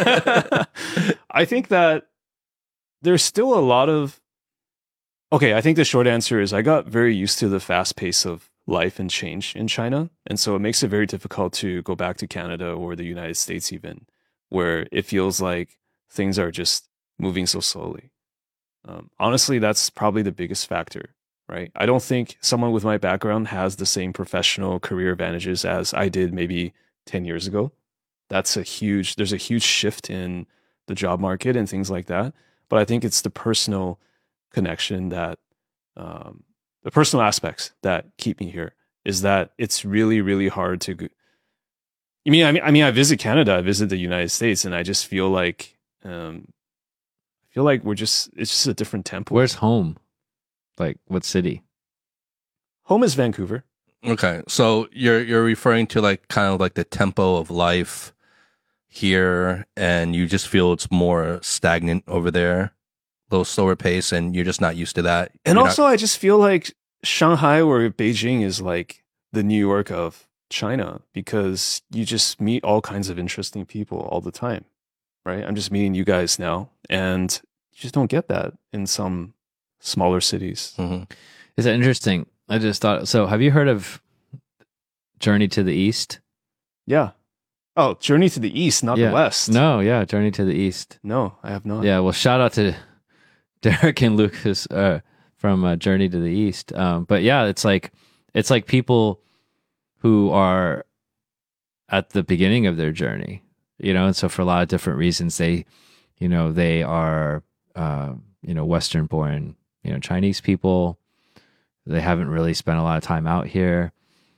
Speaker 4: I think that there's still a lot of, okay, I think the short answer is I got very used to the fast pace of life and change in China. And so it makes it very difficult to go back to Canada or the United States even, where it feels like things are just moving so slowly. Um, honestly, that's probably the biggest factor, right? I don't think someone with my background has the same professional career advantages as I did maybe ten years ago. That's a huge, there's a huge shift in the job market and things like that. But I think it's the personal connection that, um, the personal aspects that keep me here is that it's really, really hard to, go- I mean, I mean, I mean, I visit Canada, I visit the United States, and I just feel like, um, I feel like we're just, it's just a different tempo.
Speaker 3: Where's home? Like what city?
Speaker 4: Home is Vancouver.
Speaker 2: Okay, so you're you're referring to like kind of like the tempo of life here, and you just feel it's more stagnant over there, a little slower pace, and you're just not used to that.
Speaker 4: And
Speaker 2: You're
Speaker 4: also,
Speaker 2: not-
Speaker 4: I just feel like Shanghai or Beijing is like the New York of China because you just meet all kinds of interesting people all the time, right? I'm just meeting you guys now, and you just don't get that in some smaller cities.
Speaker 2: Mhm.
Speaker 3: Is that interesting? I just thought. So, have you heard of Journey to the East?
Speaker 4: Yeah. Oh, Journey to the East, not
Speaker 3: yeah.
Speaker 4: the West.
Speaker 3: No, yeah, Journey to the East.
Speaker 4: No, I have not.
Speaker 3: Yeah, well, shout out to Derek and Lucas uh, from uh, Journey to the East. Um, but yeah, it's like it's like people who are at the beginning of their journey, you know, and so for a lot of different reasons, they, you know, they are uh, you know, Western born, you know, Chinese people. They haven't really spent a lot of time out here.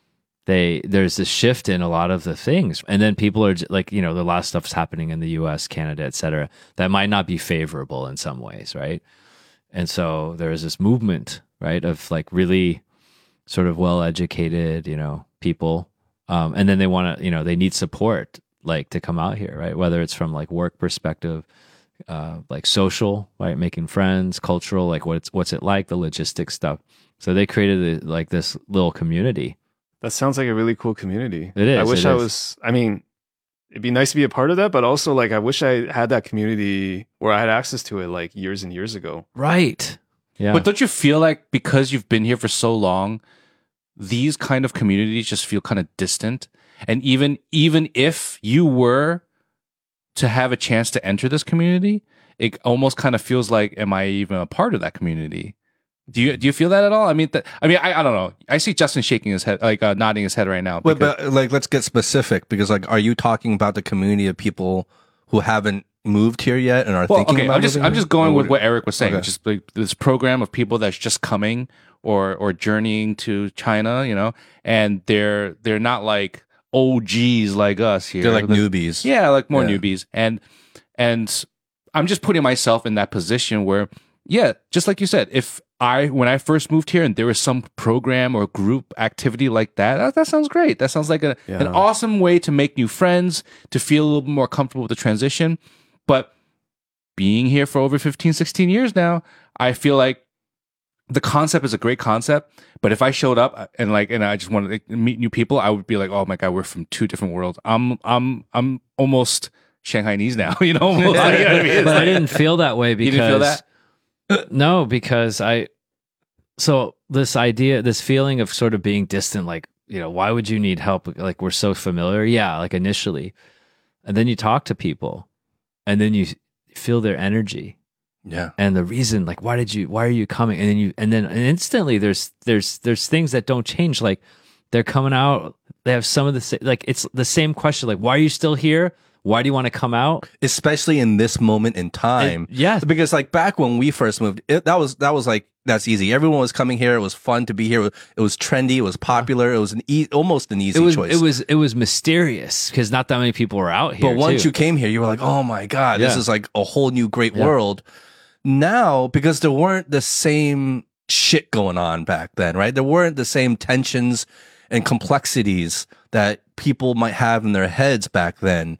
Speaker 3: They there's this shift in a lot of the things, and then people are j- like, you know, the lot of stuff's happening in the U S, Canada, et cetera, that might not be favorable in some ways, right? And so there is this movement, right, of like really sort of well educated, you know, people, um, and then they want to, you know, they need support, like to come out here, right? Whether it's from like work perspective, uh, like social, right, making friends, cultural, like what's what's it like, the logistics stuff. So they created a, like this little community.
Speaker 4: That sounds like a really cool community.
Speaker 3: It is,
Speaker 4: I wish
Speaker 3: it
Speaker 4: I
Speaker 3: is.
Speaker 4: was, I mean, it'd be nice to be a part of that, but also like I wish I had that community where I had access to it like years and years ago.
Speaker 3: Right. Yeah.
Speaker 1: But don't you feel like because you've been here for so long, these kind of communities just feel kind of distant? And even even if you were to have a chance to enter this community, it almost kind of feels like, am I even a part of that community? Do you do you feel that at all? I mean, th- I mean, I, I don't know. I see Justin shaking his head, like uh, nodding his head right now.
Speaker 2: Wait,
Speaker 1: because-
Speaker 2: but like, let's get specific because, like, are you talking about the community of people who haven't moved here yet and are
Speaker 1: well,
Speaker 2: thinking
Speaker 1: okay,
Speaker 2: about
Speaker 1: I'm just
Speaker 2: moving
Speaker 1: I'm
Speaker 2: here?
Speaker 1: just going
Speaker 2: Or
Speaker 1: with what Eric was saying,
Speaker 2: Okay.
Speaker 1: which is like this program of people that's just coming or or journeying to China, you know, and they're they're not like O Gs like us here.
Speaker 2: They're like
Speaker 1: They're-
Speaker 2: newbies.
Speaker 1: Yeah, like more
Speaker 2: Yeah.
Speaker 1: newbies. And and I'm just putting myself in that position where, yeah, just like you said, if I when I first moved here and there was some program or group activity like that, that, that sounds great. That sounds like a, an
Speaker 4: Yeah.
Speaker 1: awesome way to make new friends, to feel a little bit more comfortable with the transition. But being here for over fifteen, sixteen years now, I feel like the concept is a great concept, but if I showed up and like and I just wanted to meet new people, I would be like, oh my god, we're from two different worlds. I'm I'm I'm almost Shanghainese now, you know. Almost, like, you know what I mean? It's
Speaker 3: But I
Speaker 1: like-
Speaker 3: didn't feel that way because
Speaker 1: You didn't feel that?
Speaker 3: no, because I so this idea, this feeling of sort of being distant, like, you know, why would you need help? Like we're so familiar. Yeah, like initially. And then you talk to people and then you feel their energy
Speaker 2: Yeah.
Speaker 3: and the reason, like, why did you why are you coming? And then you and then and instantly there's there's there's things that don't change. Like they're coming out, they have some of the sa- like it's the same question, like, why are you still here? Why do you want to come out?
Speaker 2: Especially in this moment in time.
Speaker 3: And- yeah.
Speaker 2: Because like back when we first moved, it, that was that was like that's easy. Everyone was coming here. It was fun to be here. It was trendy. It was popular. It was an e- almost an easy
Speaker 3: It was
Speaker 2: choice.
Speaker 3: it was it was mysterious because not that many people were out here.
Speaker 2: But once
Speaker 3: too.
Speaker 2: you came here, you were like, "Oh my god, this
Speaker 3: Yeah.
Speaker 2: is like a whole new great
Speaker 3: Yeah.
Speaker 2: world." Now, because there weren't the same shit going on back then, right? There weren't the same tensions and complexities that people might have in their heads back then.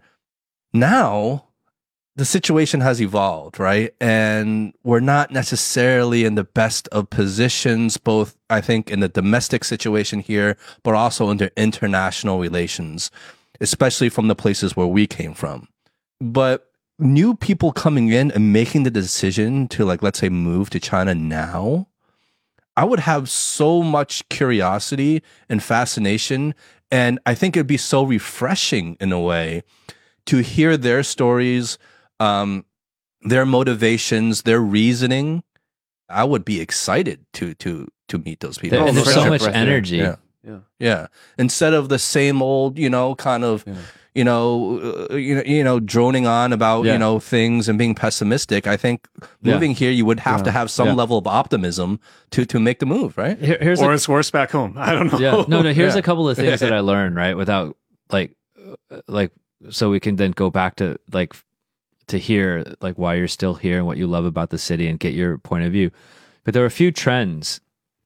Speaker 2: Now, the situation has evolved, right? And we're not necessarily in the best of positions, both, I think, in the domestic situation here, but also in the international relations, especially from the places where we came from. But new people coming in and making the decision to, like, let's say, move to China now, I would have so much curiosity and fascination. And I think it'd be so refreshing in a way to hear their stories, um, their motivations, their reasoning. I would be excited to to to meet those people.
Speaker 3: There- and there's
Speaker 1: for
Speaker 3: so
Speaker 1: sure.
Speaker 3: much
Speaker 1: Breath air.
Speaker 3: energy.
Speaker 2: Yeah.
Speaker 4: Yeah.
Speaker 2: Yeah. Instead of the same old, you know, kind of,
Speaker 4: Yeah.
Speaker 2: you know, uh, you know, you know, droning on about,
Speaker 3: Yeah.
Speaker 2: you know, things and being pessimistic. I think
Speaker 3: Yeah.
Speaker 2: moving here, you would have to have some
Speaker 3: Yeah.
Speaker 2: level of optimism to to make the move, right?
Speaker 3: Here- here's
Speaker 4: Or
Speaker 3: a,
Speaker 4: it's worse back home. I don't know.
Speaker 3: yeah no no here's
Speaker 2: Yeah.
Speaker 3: a couple of things that I learned, right, without like uh, like so we can then go back to like to hear like why you're still here and what you love about the city and get your point of view. But there were a few trends,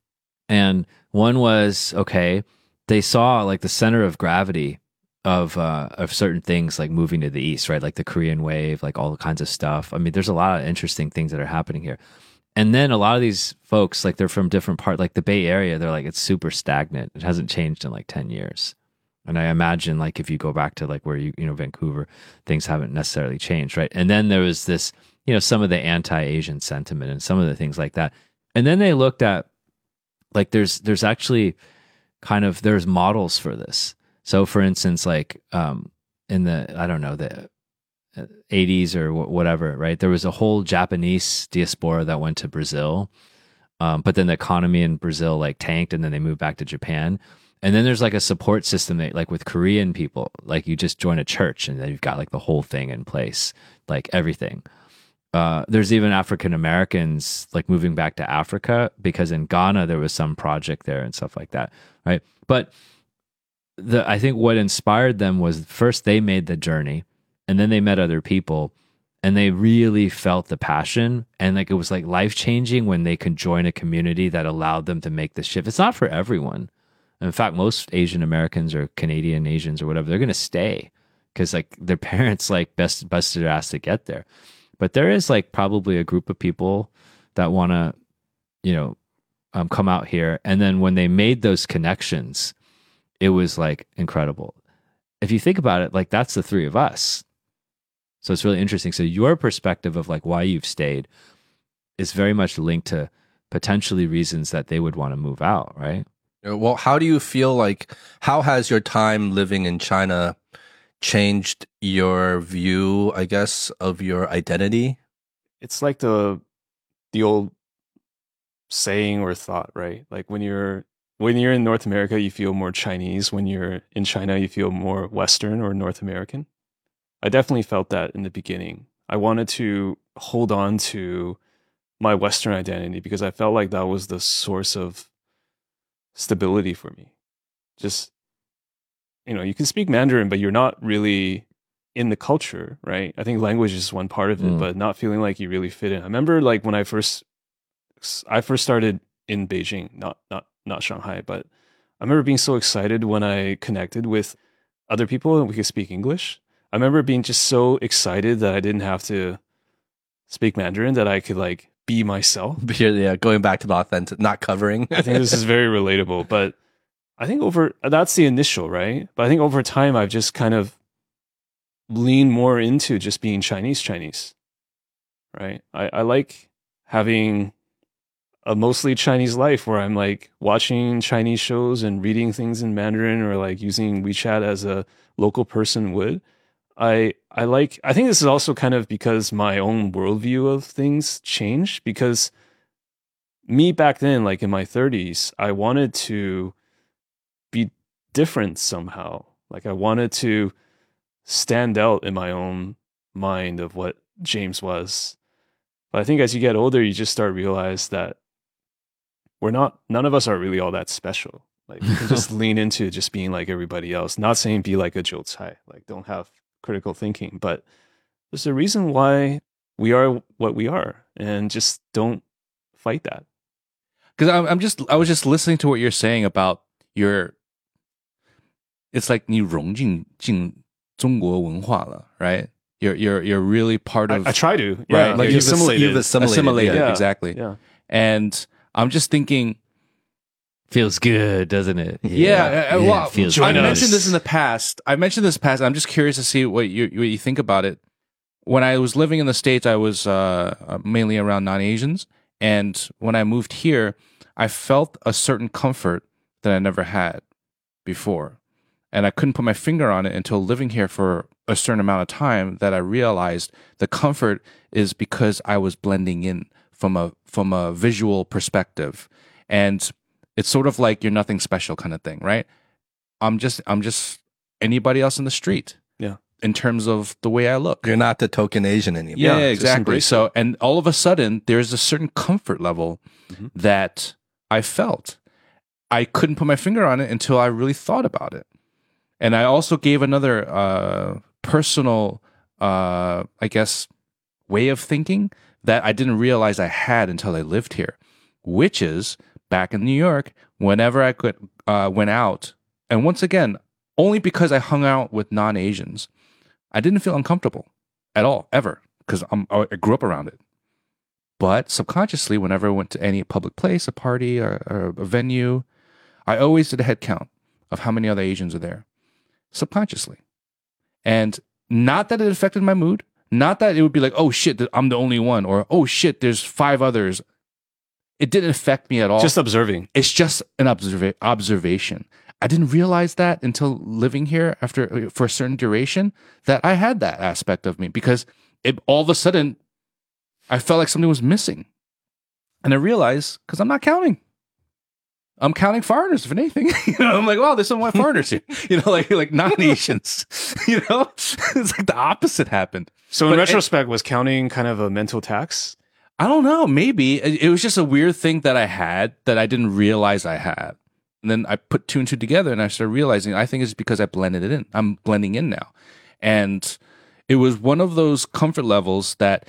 Speaker 3: and one was, okay, they saw like the center of gravity of uh of certain things like moving to the east, right, like the Korean wave, like all kinds of stuff. I mean, there's a lot of interesting things that are happening here. And then a lot of these folks, like they're from different part, like the Bay Area, they're like, it's super stagnant. It hasn't changed in like ten years. And I imagine like if you go back to like where you, you know, Vancouver, things haven't necessarily changed, right? And then there was this, you know, some of the anti-Asian sentiment and some of the things like that. And then they looked at like there's there's actually kind of there's models for this. So for instance, like um in the, I don't know, the eighties or wh- whatever, right? There was a whole Japanese diaspora that went to Brazil. Um, but then the economy in Brazil like tanked and then they moved back to Japan. And then there's like a support system that like with Korean people, like you just join a church and then you've got like the whole thing in place, like everything. uh, there's even African Americans like moving back to Africa because in Ghana there was some project there and stuff like that, right? But the I think what inspired them was first they made the journey, and then they met other people, and they really felt the passion, and like it was like life changing when they could join a community that allowed them to make the shift. It's not for everyone. In fact, most Asian Americans or Canadian Asians or whatever, they're going to stay because like their parents like best busted their ass to get there. But there is like probably a group of people that want to, you know, um, come out here. And then when they made those connections, it was like incredible. If you think about it, like that's the three of us. So it's really interesting. So your perspective of like why you've stayed is very much linked to potentially reasons that they would want to move out, right?
Speaker 2: Well, how do you feel like, how has your time living in China changed your view, I guess, of your identity?
Speaker 4: It's like the the old saying or thought, right? Like when you're when you're in North America, you feel more Chinese. When you're in China, you feel more Western or North American. I definitely felt that in the beginning. I wanted to hold on to my Western identity because I felt like that was the source of stability for me. Just, you know, you can speak Mandarin, but you're not really in the culture, right? I think language is one part of it,
Speaker 3: Mm.
Speaker 4: but not feeling like you really fit in. I remember like when I first, I first started in Beijing, not, not, not Shanghai, but I remember being so excited when I connected with other people and we could speak English. I remember being just so excited that I didn't have to speak Mandarin, that I could like be myself.
Speaker 2: Yeah, going back to the authentic, not covering.
Speaker 4: I think this is very relatable, but I think over, that's the initial, right? But I think over time, I've just kind of leaned more into just being Chinese, Chinese, right? I, I like having a mostly Chinese life where I'm like watching Chinese shows and reading things in Mandarin or like using WeChat as a local person would. I I like, I think this is also kind of because my own worldview of things changed, because me back then, like in my thirties, I wanted to be different somehow. Like I wanted to stand out in my own mind of what James was. But I think as you get older, you just start to realize that we're not, none of us are really all that special. Like you can just lean into just being like everybody else. Not saying be like a Jiu Tsai, like don't have critical thinking, but there's a reason why we are what we are, and just don't fight that.
Speaker 1: Because I'm, I'm just, I was just listening to what you're saying about your. It's like 你融进进中国文化了, right? You're you're you're really part of.
Speaker 4: I, I try to, yeah,
Speaker 1: Right,
Speaker 4: like
Speaker 1: you've
Speaker 4: you
Speaker 2: ass-
Speaker 4: assimilated.
Speaker 2: you've assimilated,
Speaker 1: assimilated,
Speaker 2: yeah.
Speaker 1: exactly.
Speaker 4: Yeah.
Speaker 1: And I'm just thinking,
Speaker 3: Feels good, doesn't it?
Speaker 1: yeah. uh, well,
Speaker 3: feels
Speaker 4: join
Speaker 1: I
Speaker 3: good.
Speaker 4: us.
Speaker 1: mentioned this in the past. I mentioned this past. I'm just curious to see what you what you think about it. When I was living in the States, I was uh, uh, mainly around non-Asians, and when I moved here, I felt a certain comfort that I never had before, and I couldn't put my finger on it until living here for a certain amount of time that I realized the comfort is because I was blending in from a from a visual perspective, and it's sort of like you're nothing special kind of thing, right? I'm just I'm just anybody else in the street.
Speaker 4: Yeah.
Speaker 1: In terms of the way I look.
Speaker 2: You're not the token Asian anymore.
Speaker 1: Yeah,
Speaker 4: Yeah, just
Speaker 1: exactly.
Speaker 4: embrace
Speaker 1: So, and all of a sudden, there's a certain comfort level
Speaker 4: Mhm.
Speaker 1: that I felt. I couldn't put my finger on it until I really thought about it. And I also gave another uh, personal, uh, I guess, way of thinking that I didn't realize I had until I lived here, which is back in New York, whenever I could uh, went out, and once again, only because I hung out with non-Asians, I didn't feel uncomfortable at all, ever, because I grew up around it. But subconsciously, whenever I went to any public place, a party, or, or a venue, I always did a head count of how many other Asians are there, subconsciously. And not that it affected my mood, not that it would be like, oh shit, I'm the only one, or oh shit, there's five others. It didn't affect me at all.
Speaker 4: Just observing.
Speaker 1: It's just an observa- observation. I didn't realize that until living here after for a certain duration that I had that aspect of me, because it all of a sudden I felt like something was missing, and I realized because I'm not counting. I'm counting foreigners, if anything. You know, I'm like, wow, there's some white foreigners here. You know, like like non-Asians. You know, it's like the opposite happened.
Speaker 4: So in
Speaker 1: But it-
Speaker 4: retrospect, was counting kind of a mental tax?
Speaker 1: I don't know. Maybe it, it was just a weird thing that I had that I didn't realize I had. And then I put two and two together, and I started realizing I think it's because I blended it in. I'm blending in now, and it was one of those comfort levels that,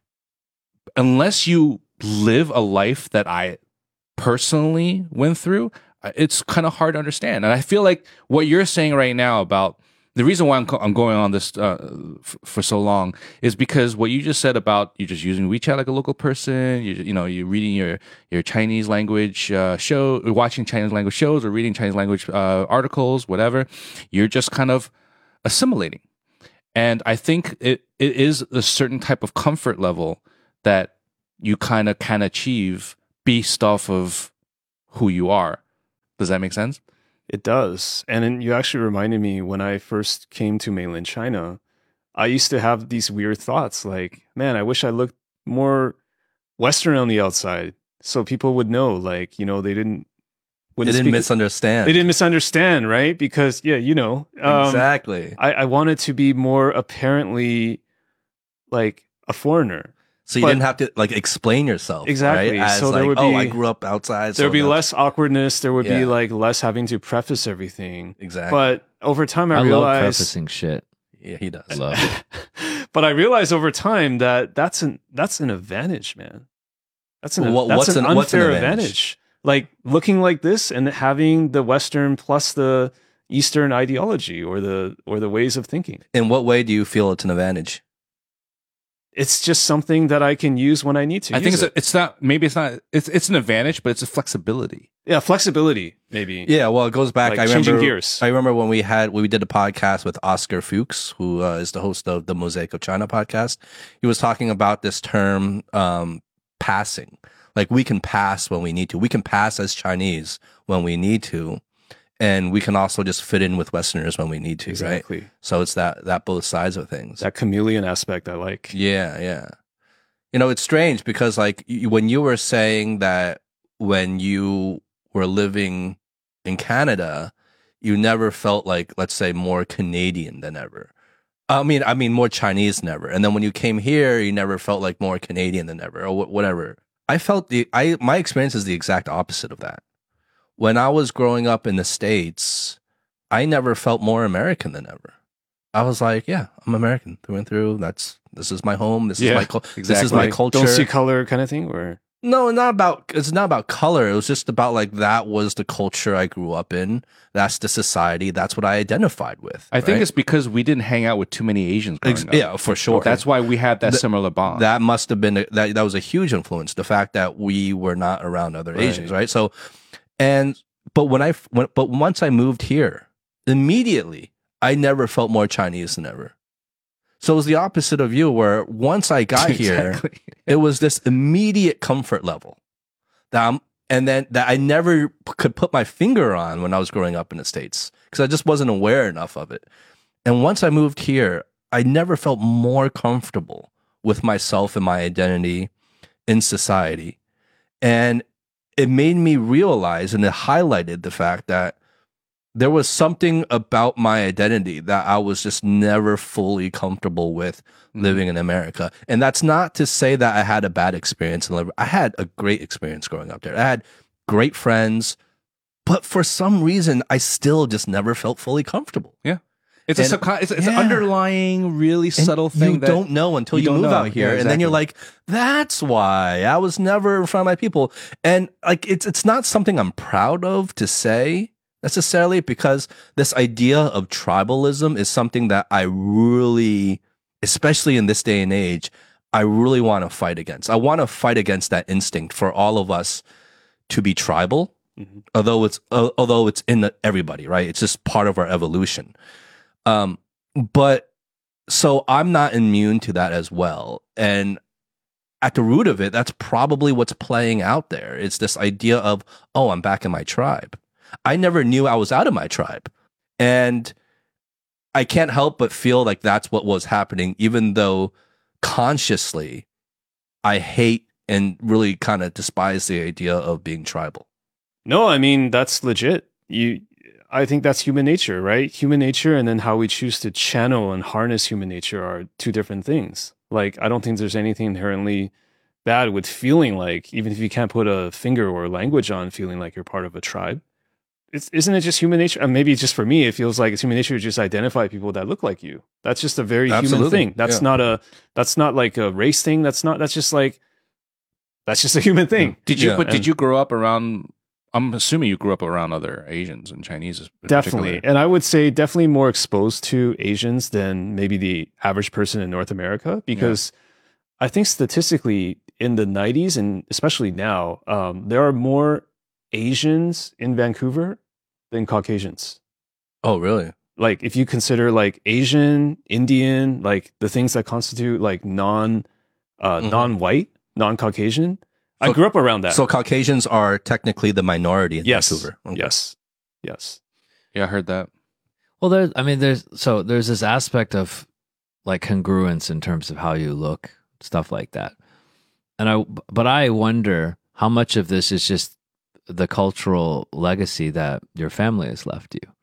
Speaker 1: unless you live a life that I personally went through, it's kind of hard to understand. And I feel like what you're saying right now about the reason why I'm, co- I'm going on this uh, f- for so long is because what you just said about you just using WeChat like a local person, you you know, you're reading your your Chinese language uh, show, watching Chinese language shows, or reading Chinese language uh, articles, whatever. You're just kind of assimilating, and I think it it is a certain type of comfort level that you kind of can achieve based off of who you are. Does that make sense?
Speaker 4: It does. And then you actually reminded me when I first came to mainland China, I used to have these weird thoughts like, man, I wish I looked more Western on the outside so people would know, like, you know, they didn't,
Speaker 2: They
Speaker 4: wouldn't
Speaker 2: didn't
Speaker 4: speak-
Speaker 2: misunderstand.
Speaker 4: They didn't misunderstand, right? Because, yeah, you know, um,
Speaker 2: exactly.
Speaker 4: I, I wanted to be more apparently like a foreigner.
Speaker 2: So you
Speaker 4: but-
Speaker 2: didn't have to like explain yourself.
Speaker 4: Exactly.
Speaker 2: Right? As
Speaker 4: So there
Speaker 2: like,
Speaker 4: would
Speaker 2: oh,
Speaker 4: be-
Speaker 2: I grew up outside.
Speaker 4: There would
Speaker 2: so
Speaker 4: be
Speaker 2: that's-
Speaker 4: less awkwardness. There would be
Speaker 2: Yeah.
Speaker 4: like less having to preface everything.
Speaker 2: Exactly.
Speaker 4: But over time, I,
Speaker 3: I love
Speaker 4: realized,
Speaker 3: prefacing shit.
Speaker 2: yeah, he does.
Speaker 3: I love it.
Speaker 4: but I realized over time that that's an that's an advantage, man. That's an
Speaker 2: Well, what-
Speaker 4: that's
Speaker 2: what's
Speaker 4: an
Speaker 2: an- what's an
Speaker 4: unfair
Speaker 2: advantage?
Speaker 4: advantage. Like looking like this and having the Western plus the Eastern ideology or the or the ways of thinking.
Speaker 2: In what way do you feel it's an advantage?
Speaker 4: It's just something that I can use when I need to.
Speaker 1: I think
Speaker 4: use
Speaker 1: it's
Speaker 4: it.
Speaker 1: a, it's not maybe it's not it's it's an advantage, but it's a flexibility.
Speaker 4: yeah, flexibility maybe.
Speaker 2: Yeah, well, it goes back.
Speaker 4: Like
Speaker 2: I
Speaker 4: changing
Speaker 2: remember.
Speaker 4: gears.
Speaker 2: I remember when we had when we did a podcast with Oscar Fuchs, who uh, is the host of the Mosaic of China podcast. He was talking about this term um, passing. Like we can pass when we need to. We can pass as Chinese when we need to, and we can also just fit in with Westerners when we need to.
Speaker 4: Exactly.
Speaker 2: Right. So it's that that both sides of things.
Speaker 4: That chameleon aspect I like.
Speaker 2: Yeah, yeah. You know, it's strange because like you, when you were saying that when you were living in Canada, you never felt like, let's say, more Canadian than ever. I mean, I mean more Chinese than ever. And then when you came here, you never felt like more Canadian than ever or wh- whatever. I felt the I my experience is the exact opposite of that. When I was growing up in the States, I never felt more American than ever. I was like, yeah, I'm American through and through. That's this is my home. This
Speaker 4: Yeah,
Speaker 2: is my cul- this is
Speaker 1: exactly.
Speaker 2: my
Speaker 4: Like,
Speaker 2: culture.
Speaker 4: Don't see color kind of thing or
Speaker 2: No, not about it's not about color. It was just about like that was the culture I grew up in. That's the society. That's what I identified with.
Speaker 1: I think
Speaker 2: right?
Speaker 1: it's because we didn't hang out with too many Asians growing
Speaker 2: Ex-
Speaker 1: up.
Speaker 2: yeah, for sure.
Speaker 1: That's why we had that
Speaker 2: Th-
Speaker 1: similar bond.
Speaker 2: that must have been a, that that was a huge influence. The fact that we were not around other
Speaker 4: Right.
Speaker 2: Asians, right? So, and but when I f- when, but once I moved here, immediately I never felt more Chinese than ever. So it was the opposite of you, where once I got here,
Speaker 1: Exactly.
Speaker 2: it was this immediate comfort level that I'm, and then that I never p- could put my finger on when I was growing up in the States because I just wasn't aware enough of it. And once I moved here, I never felt more comfortable with myself and my identity in society. And it made me realize, and it highlighted the fact that there was something about my identity that I was just never fully comfortable with living in America. And that's not to say that I had a bad experience in Liverpool. I had a great experience growing up there. I had great friends, but for some reason, I still just never felt fully comfortable.
Speaker 1: It's a
Speaker 2: And-
Speaker 1: subcon- it's, it's an
Speaker 2: yeah.
Speaker 1: underlying, really
Speaker 2: And
Speaker 1: subtle thing
Speaker 2: you
Speaker 1: that
Speaker 2: don't know until
Speaker 1: you
Speaker 2: you,
Speaker 1: don't
Speaker 2: move
Speaker 1: know.
Speaker 2: out here,
Speaker 1: Yeah,
Speaker 2: and then you're
Speaker 1: exactly.
Speaker 2: like, "That's why I was never in front of my people." And like, it's it's not something I'm proud of to say necessarily, because this idea of tribalism is something that I really, especially in this day and age, I really want to fight against. I want to fight against that instinct for all of us to be tribal,
Speaker 4: Mhm.
Speaker 2: although it's uh, although it's in everybody, right? It's just part of our evolution. Um, but so I'm not immune to that as well. And at the root of it, that's probably what's playing out there. It's this idea of, oh, I'm back in my tribe. I never knew I was out of my tribe. And I can't help but feel like that's what was happening, even though consciously I hate and really kind of despise the idea of being tribal.
Speaker 4: No, I mean that's legit. You, I think that's human nature, right? Human nature, and then how we choose to channel and harness human nature are two different things. Like, I don't think there's anything inherently bad with feeling like, even if you can't put a finger or language on feeling like you're part of a tribe. It's, isn't it just human nature? And maybe just for me, it feels like it's human nature to just identify people that look like you. That's just a very
Speaker 2: Absolutely.
Speaker 4: human thing. That's
Speaker 2: Yeah.
Speaker 4: not a, that's not like a race thing. That's not, that's just like, that's just a human thing.
Speaker 1: Did you?
Speaker 2: Yeah,
Speaker 1: but
Speaker 4: and-
Speaker 1: did you grow up around? I'm assuming you grew up around other Asians and Chinese. in
Speaker 4: Definitely.
Speaker 1: particular.
Speaker 4: And I would say definitely more exposed to Asians than maybe the average person in North America, because I think statistically in the nineties and especially now, um, there are more Asians in Vancouver than Caucasians.
Speaker 2: Oh, really?
Speaker 4: Like if you consider like Asian, Indian, like the things that constitute like non uh,
Speaker 2: Mhm.
Speaker 4: non-white, non-Caucasian. I
Speaker 2: So-
Speaker 4: grew up around that.
Speaker 2: So Caucasians are technically the minority in
Speaker 4: yes.
Speaker 2: Vancouver. Okay.
Speaker 4: Yes. Yes.
Speaker 1: Yeah, I heard that.
Speaker 3: Well, there's, I mean, there's, so there's this aspect of like congruence in terms of how you look, stuff like that. And I, but I wonder how much of this is just the cultural legacy that your family has left you.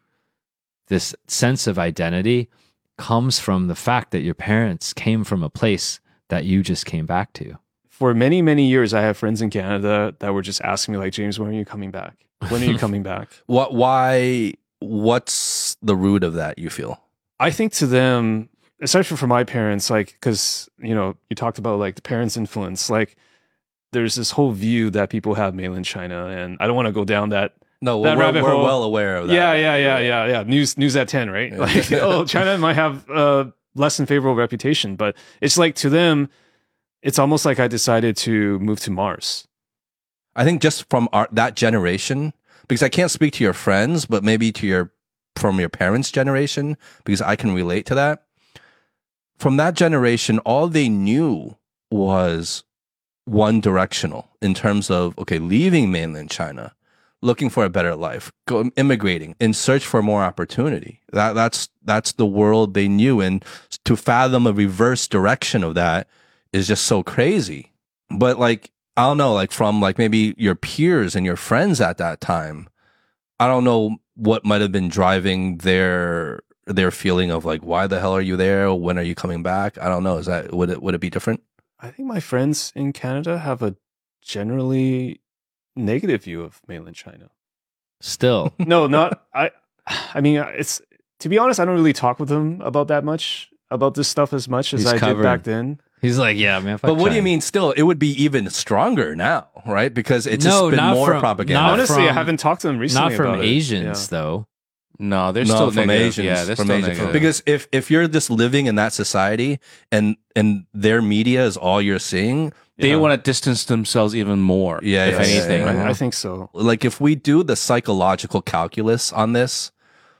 Speaker 3: This sense of identity comes from the fact that your parents came from a place that you just came back to.
Speaker 4: For many, many years, I have friends in Canada that were just asking me, like, James, when are you coming back? When are you coming back?
Speaker 2: What? Why? What's the root of that? You feel?
Speaker 4: I think to them, especially for my parents, like, because, you know, you talked about like the parents' influence, like, there's this whole view that people have mainland China, and I don't want to go down that.
Speaker 2: No,
Speaker 4: That
Speaker 2: we're,
Speaker 4: rabbit
Speaker 2: we're
Speaker 4: hole.
Speaker 2: well aware of that.
Speaker 4: Yeah, yeah, yeah, yeah, yeah. News, news at ten, right? Like, oh, China might have a less than favorable reputation, but it's like to them, it's almost like I decided to move to Mars.
Speaker 2: I think just from our, that generation, because I can't speak to your friends, but maybe to your from your parents' generation, because I can relate to that. From that generation, all they knew was one directional in terms of, okay, leaving mainland China, looking for a better life, go, immigrating in search for more opportunity. That that's that's the world they knew, and to fathom a reverse direction of that is just so crazy. But like, I don't know, like from like maybe your peers and your friends at that time, I don't know what might have been driving their their feeling of like, why the hell are you there? When are you coming back? I don't know. Is that would it would it be different?
Speaker 4: I think my friends in Canada have a generally negative view of mainland China.
Speaker 3: Still,
Speaker 4: No, not I. I mean, it's to be honest, I don't really talk with them about that much about this stuff as much as
Speaker 3: He's
Speaker 4: I
Speaker 3: covered.
Speaker 4: did back then.
Speaker 3: he's like, yeah, man. fuck
Speaker 2: But what do you
Speaker 3: China.
Speaker 2: mean? Still, it would be even stronger now, right? Because it's
Speaker 3: No,
Speaker 2: just been
Speaker 3: not
Speaker 2: more
Speaker 3: from-
Speaker 2: propaganda.
Speaker 3: not
Speaker 4: Honestly, I
Speaker 3: from-
Speaker 4: haven't talked to them recently.
Speaker 3: Not from
Speaker 4: about it.
Speaker 3: Asians,
Speaker 4: Yeah.
Speaker 3: though.
Speaker 1: No, they're
Speaker 2: No,
Speaker 1: still
Speaker 2: from
Speaker 1: negative.
Speaker 2: Asians,
Speaker 1: Yeah, they're
Speaker 2: from
Speaker 1: still
Speaker 2: Asians.
Speaker 1: negative.
Speaker 2: Because if if you're just living in that society and and their media is all you're seeing,
Speaker 1: they
Speaker 4: Yeah.
Speaker 1: want to distance themselves even more.
Speaker 2: Yeah,
Speaker 1: if
Speaker 2: yeah, yeah,
Speaker 1: anything.
Speaker 2: yeah, yeah.
Speaker 4: I, I think so.
Speaker 2: like if we do the psychological calculus on this,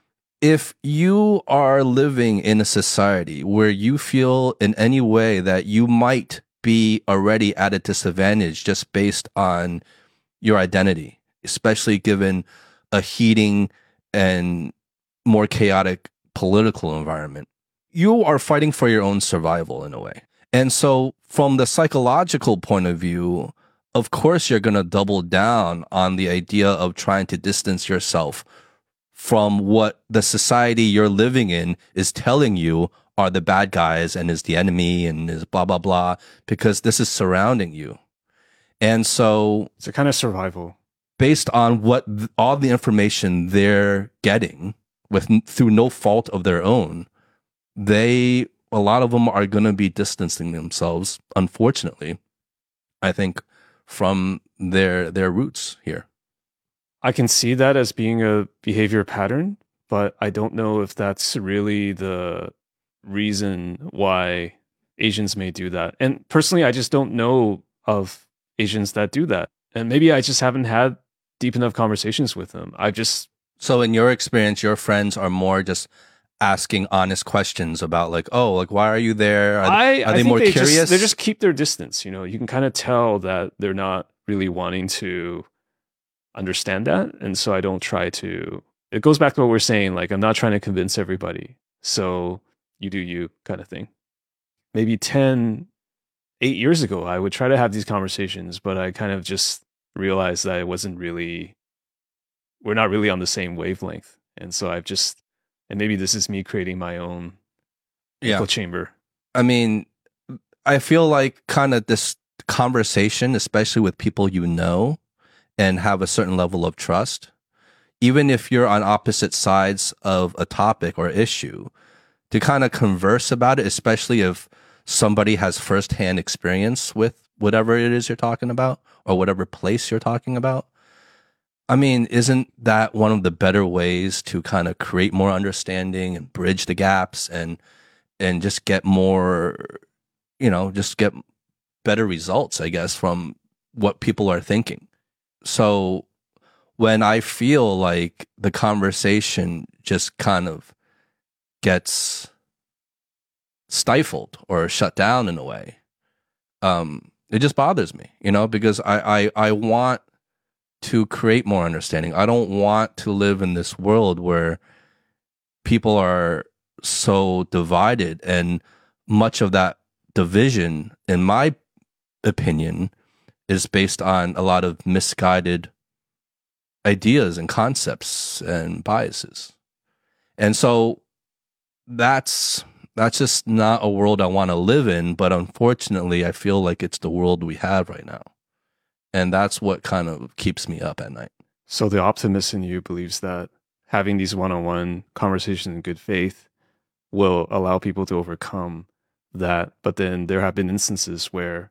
Speaker 2: if you are living in a society where you feel in any way that you might be already at a disadvantage just based on your identity, especially given a heating and more chaotic political environment, you are fighting for your own survival in a way. And so from the psychological point of view, of course, you're going to double down on the idea of trying to distance yourself from what the society you're living in is telling you are the bad guys and is the enemy and is blah, blah, blah, because this is surrounding you. And so
Speaker 4: It's a kind of survival.
Speaker 2: based on what th- all the information they're getting with n- through no fault of their own, they, a lot of them are going to be distancing themselves, unfortunately, I think, from their their roots here.
Speaker 4: I can see that as being a behavior pattern, but I don't know if that's really the reason why Asians may do that. And personally, I just don't know of Asians that do that. And maybe I just haven't had deep enough conversations with them. I just,
Speaker 2: So in your experience, your friends are more just asking honest questions about like, oh, like, why are you there? Are,
Speaker 4: I,
Speaker 2: are
Speaker 4: I
Speaker 2: they
Speaker 4: think
Speaker 2: more
Speaker 4: they
Speaker 2: curious?
Speaker 4: Just, they just keep their distance. You know, you can kind of tell that they're not really wanting to understand that. And so I don't try to, it goes back to what we're saying. Like, I'm not trying to convince everybody. So you do you kind of thing. Maybe ten, eight years ago, I would try to have these conversations, but I kind of just realized that it wasn't really we're not really on the same wavelength. And so I've just, and maybe this is me creating my own
Speaker 2: Yeah.
Speaker 4: echo chamber.
Speaker 2: I mean, I feel like kind of this conversation, especially with people you know and have a certain level of trust, even if you're on opposite sides of a topic or issue, to kind of converse about it, especially if somebody has firsthand experience with whatever it is you're talking about or whatever place you're talking about. I mean, isn't that one of the better ways to kind of create more understanding and bridge the gaps and and just get more, you know, just get better results, I guess, from what people are thinking. So when I feel like the conversation just kind of gets stifled or shut down in a way, um, it just bothers me, you know, because I, I, I want to create more understanding. I don't want to live in this world where people are so divided, and much of that division, in my opinion, is based on a lot of misguided ideas and concepts and biases. And so that's that's just not a world I want to live in, but unfortunately I feel like it's the world we have right now. And that's what kind of keeps me up at night.
Speaker 4: So the optimist in you believes that having these one-on-one conversations in good faith will allow people to overcome that. But then there have been instances where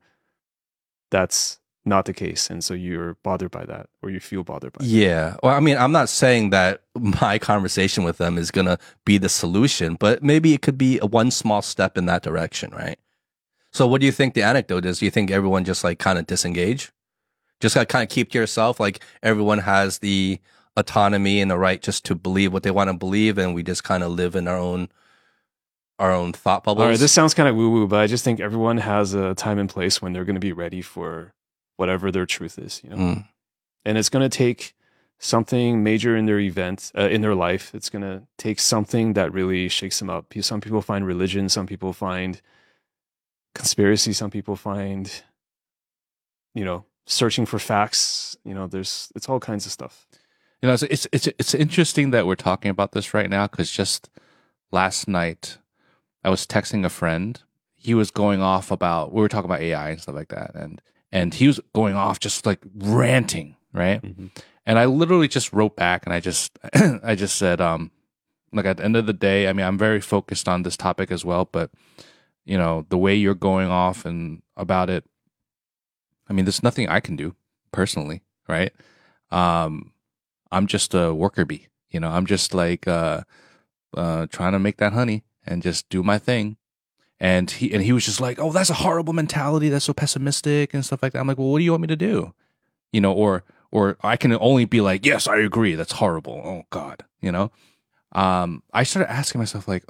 Speaker 4: that's not the case. And so you're bothered by that, or you feel bothered by that.
Speaker 2: Yeah. Well, I mean, I'm not saying that my conversation with them is going to be the solution, but maybe it could be a one small step in that direction, right? So what do you think the anecdote is? Do you think everyone just like kind of disengage? Just like kind of keep to yourself? Like everyone has the autonomy and the right just to believe what they want to believe, and we just kind of live in our own our own thought bubbles?
Speaker 4: All right, this sounds kind of woo-woo, but I just think everyone has a time and place when they're going to be ready for whatever their truth is, you know?
Speaker 2: Mm.
Speaker 4: And it's going to take something major in their event, uh, in their life. It's going to take something that really shakes them up. Some people find religion, some people find conspiracy, some people find, you know, searching for facts. You know, there's, it's all kinds of stuff.
Speaker 1: You know, it's it's it's, it's interesting that we're talking about this right now, because just last night I was texting a friend. He was going off about, we were talking about A I and stuff like that, and and he was going off just like ranting, right?
Speaker 4: Mm-hmm.
Speaker 1: And I literally just wrote back, and I just I just said, um, like at the end of the day, I mean, I'm very focused on this topic as well, but you know, the way you're going off and about it, I mean, there's nothing I can do personally, right? Um, I'm just a worker bee, you know. I'm just like uh, uh, trying to make that honey and just do my thing. And he and he was just like, "Oh, that's a horrible mentality. That's so pessimistic and stuff like that." I'm like, "Well, what do you want me to do?" You know, or or I can only be like, "Yes, I agree. That's horrible. Oh God," you know. Um, I started asking myself, like,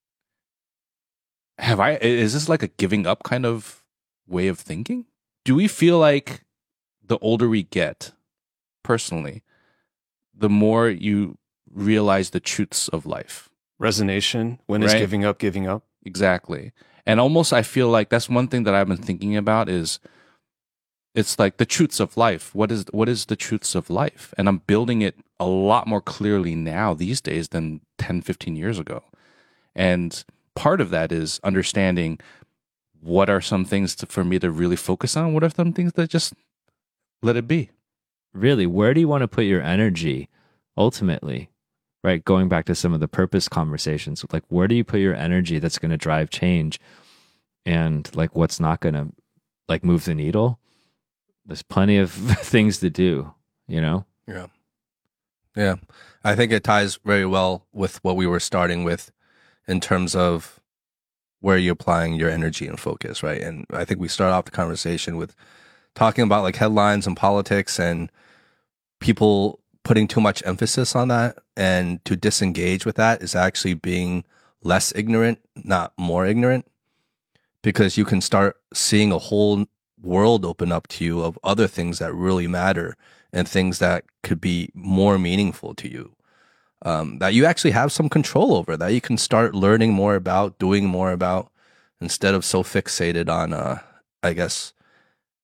Speaker 1: have I? Is this like a giving up kind of way of thinking? Do we feel like the older we get, personally, the more you realize the truths of life?
Speaker 4: Resonation, when is
Speaker 1: Right.
Speaker 4: giving up, giving up?
Speaker 1: Exactly. And almost I feel like that's one thing that I've been thinking about is it's like the truths of life. What is what is the truths of life? And I'm building it a lot more clearly now these days than ten, fifteen years ago. And part of that is understanding what are some things to, for me to really focus on? What are some things that just let it be?
Speaker 3: Really, where do you want to put your energy ultimately? Right, going back to some of the purpose conversations, like where do you put your energy that's going to drive change, and like what's not going to like move the needle? There's plenty of things to do, you know?
Speaker 2: Yeah. Yeah. I think it ties very well with what we were starting with in terms of where you're applying your energy and focus, right? And I think we start off the conversation with talking about like headlines and politics and people putting too much emphasis on that, and to disengage with that is actually being less ignorant, not more ignorant, because you can start seeing a whole world open up to you of other things that really matter and things that could be more meaningful to you, um, that you actually have some control over, that you can start learning more about, doing more about, instead of so fixated on, uh, I guess,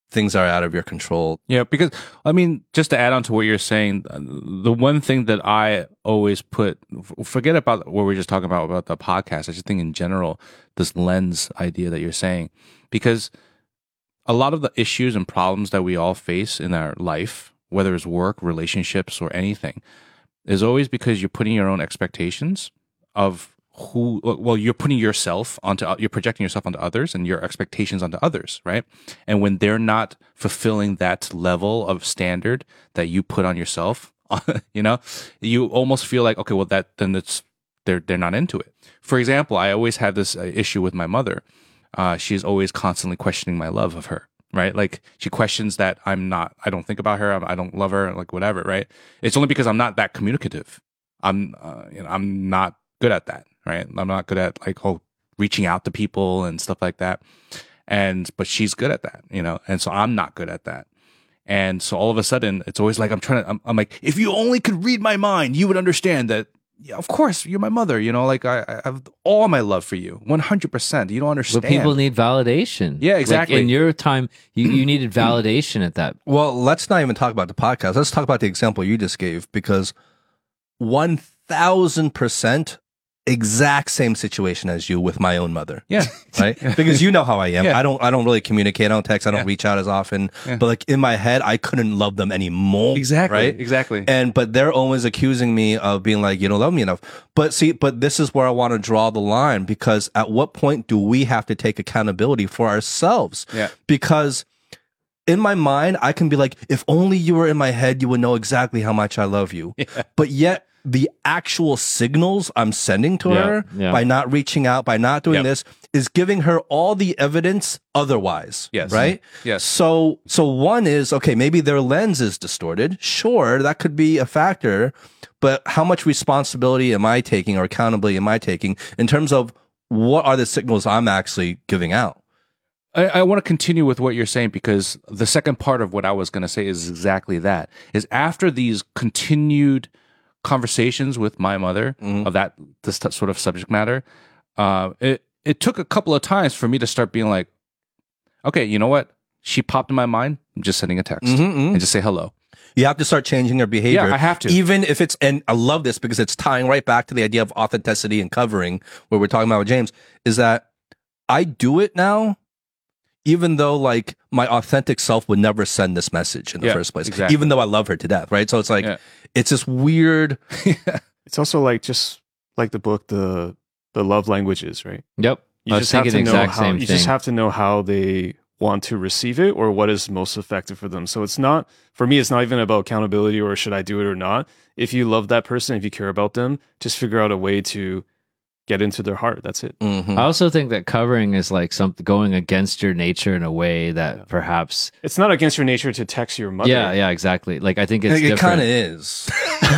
Speaker 2: things are out of your control.
Speaker 1: Yeah, because I mean, just to add on to what you're saying, uh, the one thing that I always put, f- forget about what we were just talking about about the podcast. I just think in general, this lens idea that you're saying, because a lot of the issues and problems that we all face in our life, whether it's work, relationships, or anything, is always because you're putting your own expectations of who, well, you're putting yourself onto, you're projecting yourself onto others and your expectations onto others, right? And when they're not fulfilling that level of standard that you put on yourself, you know, you almost feel like, okay, well, that, then it's, they're, they're not into it. For example, I always have this uh, issue with my mother. Uh, she's always constantly questioning my love of her, right? Like she questions that I'm not, I don't think about her. I'm, I don't love her, like whatever, right? It's only because I'm not that communicative. I'm, uh, you know, I'm not good at that. Right. I'm not good at like oh reaching out to people and stuff like that. And but she's good at that, you know, and so I'm not good at that. And so all of a sudden it's always like I'm trying to I'm, I'm like, if you only could read my mind, you would understand that, yeah, of course, you're my mother, you know, like I, I have all my love for you, one hundred percent. You don't understand.
Speaker 3: But people need validation.
Speaker 1: Yeah, exactly.
Speaker 3: Like in your time, you, you needed validation at that.
Speaker 2: Well, let's not even talk about the podcast. Let's talk about the example you just gave, because one thousand percent exact same situation as you with my own mother.
Speaker 1: Yeah.
Speaker 2: Right? Because you know how I am.
Speaker 1: Yeah.
Speaker 2: I don't I don't really communicate. I don't text. I don't
Speaker 1: Yeah.
Speaker 2: reach out as often.
Speaker 1: Yeah.
Speaker 2: But like in my head, I couldn't love them anymore.
Speaker 1: Exactly.
Speaker 2: Right?
Speaker 1: Exactly.
Speaker 2: And but they're always accusing me of being like, you don't love me enough. But see, but this is where I want to draw the line, because at what point do we have to take accountability for ourselves?
Speaker 1: Yeah.
Speaker 2: Because in my mind, I can be like, if only you were in my head, you would know exactly how much I love you.
Speaker 1: Yeah.
Speaker 2: But yet the actual signals I'm sending to
Speaker 3: Yeah,
Speaker 2: her
Speaker 3: yeah.
Speaker 2: by not reaching out, by not doing
Speaker 1: Yep.
Speaker 2: this, is giving her all the evidence otherwise.
Speaker 1: Yes.
Speaker 2: Right?
Speaker 1: Yes.
Speaker 2: So, so one is, okay, maybe their lens is distorted. Sure, that could be a factor. But how much responsibility am I taking or accountability am I taking in terms of what are the signals I'm actually giving out?
Speaker 1: I, I want to continue with what you're saying, because the second part of what I was going to say is exactly that. Is after these continued conversations with my mother of that this t- sort of subject matter, uh, it it took a couple of times for me to start being like, okay, you know what? She popped in my mind. I'm just sending a text and just say hello.
Speaker 2: You have to start changing your behavior.
Speaker 1: Yeah, I have to.
Speaker 2: Even if it's, and I love this because it's tying right back to the idea of authenticity and covering, where we're talking about with James, is that I do it now, even though like my authentic self would never send this message in the
Speaker 1: Yeah,
Speaker 2: first place,
Speaker 1: exactly.
Speaker 2: even though I love her to death, right? So it's like,
Speaker 1: Yeah.
Speaker 2: it's this weird,
Speaker 4: It's also like just like the book, the the love languages, right?
Speaker 3: Yep.
Speaker 4: You
Speaker 3: I was
Speaker 4: just have
Speaker 3: thinking
Speaker 4: to
Speaker 3: the
Speaker 4: know
Speaker 3: exact
Speaker 4: how
Speaker 3: same
Speaker 4: you
Speaker 3: thing.
Speaker 4: just have to know how they want to receive it or what is most effective for them. So it's not, for me, it's not even about accountability or should I do it or not. If you love that person, if you care about them, just figure out a way to get into their heart. That's it.
Speaker 2: Mhm.
Speaker 3: I also think that covering is like something going against your nature in a way that perhaps.
Speaker 4: It's not against your nature to text your mother.
Speaker 3: Yeah, yeah, exactly. Like I think it's
Speaker 2: it,
Speaker 3: different.
Speaker 2: kind of is.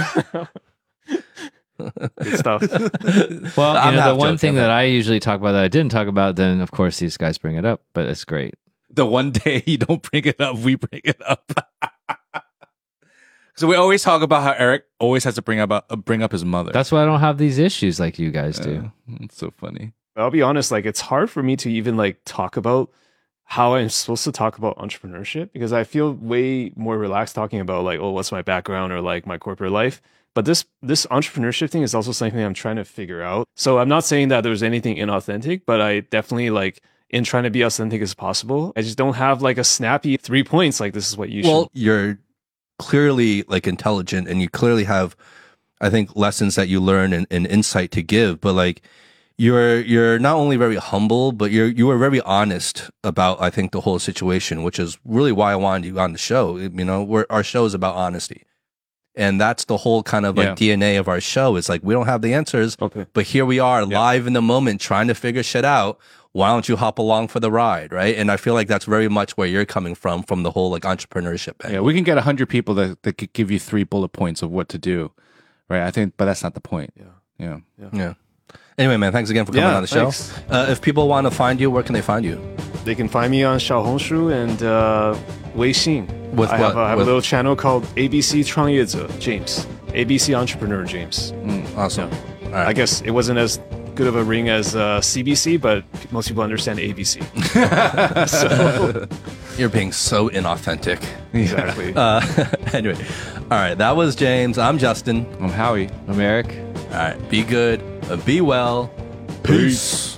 Speaker 4: Good stuff.
Speaker 3: Well, you
Speaker 2: I'm
Speaker 3: know,
Speaker 2: half
Speaker 3: the one
Speaker 2: joking,
Speaker 3: thing
Speaker 2: I'm
Speaker 3: that
Speaker 2: half-
Speaker 3: I usually talk about that I didn't talk about, then of course these guys bring it up, but it's great.
Speaker 1: The one day you don't bring it up, we bring it up. So we always talk about how Eric always has to bring up uh, bring up his mother.
Speaker 3: That's why I don't have these issues like you guys do.
Speaker 1: Uh, it's so funny.
Speaker 4: I'll be honest, like it's hard for me to even like talk about how I'm supposed to talk about entrepreneurship because I feel way more relaxed talking about like, oh, what's my background or like my corporate life. But this this entrepreneurship thing is also something I'm trying to figure out. So I'm not saying that there's anything inauthentic, but I definitely like in trying to be authentic as possible. I just don't have like a snappy three points like this is what you
Speaker 2: Well,
Speaker 4: should.
Speaker 2: you're clearly like intelligent and you clearly have, I think, lessons that you learn and, and insight to give, but like you're you're not only very humble, but you're you are very honest about, I think, the whole situation, which is really why I wanted you on the show. You know, we're, our show is about honesty. And that's the whole kind of like
Speaker 1: Yeah.
Speaker 2: D N A of our show. It's like we don't have the answers,
Speaker 4: Okay.
Speaker 2: but here we are live in the moment trying to figure shit out. Why don't you hop along for the ride, right? And I feel like that's very much where you're coming from, from the whole like entrepreneurship angle.
Speaker 1: Yeah, we can get a hundred people that, that could give you three bullet points of what to do, right? I think, but that's not the point.
Speaker 4: Yeah.
Speaker 1: Yeah.
Speaker 2: Yeah. Anyway, man, thanks again for coming
Speaker 4: Yeah,
Speaker 2: on the show.
Speaker 4: thanks.
Speaker 2: Uh, if people want to find you, where can they find you?
Speaker 4: They can find me on Xiaohongshu and uh, Weixin.
Speaker 2: With
Speaker 4: I have,
Speaker 2: what?
Speaker 4: a, I have
Speaker 2: With-
Speaker 4: a little channel called A B C 创业者 James. A B C Entrepreneur James.
Speaker 2: Awesome. All right.
Speaker 4: I guess it wasn't as good of a ring as uh, C B C, but most people understand A B C. So,
Speaker 2: You're being so inauthentic.
Speaker 4: Exactly.
Speaker 2: Uh, anyway, all right. That was James. I'm Justin.
Speaker 1: I'm Howie.
Speaker 3: I'm Eric.
Speaker 2: All right. Be good. uh, Be well. Peace.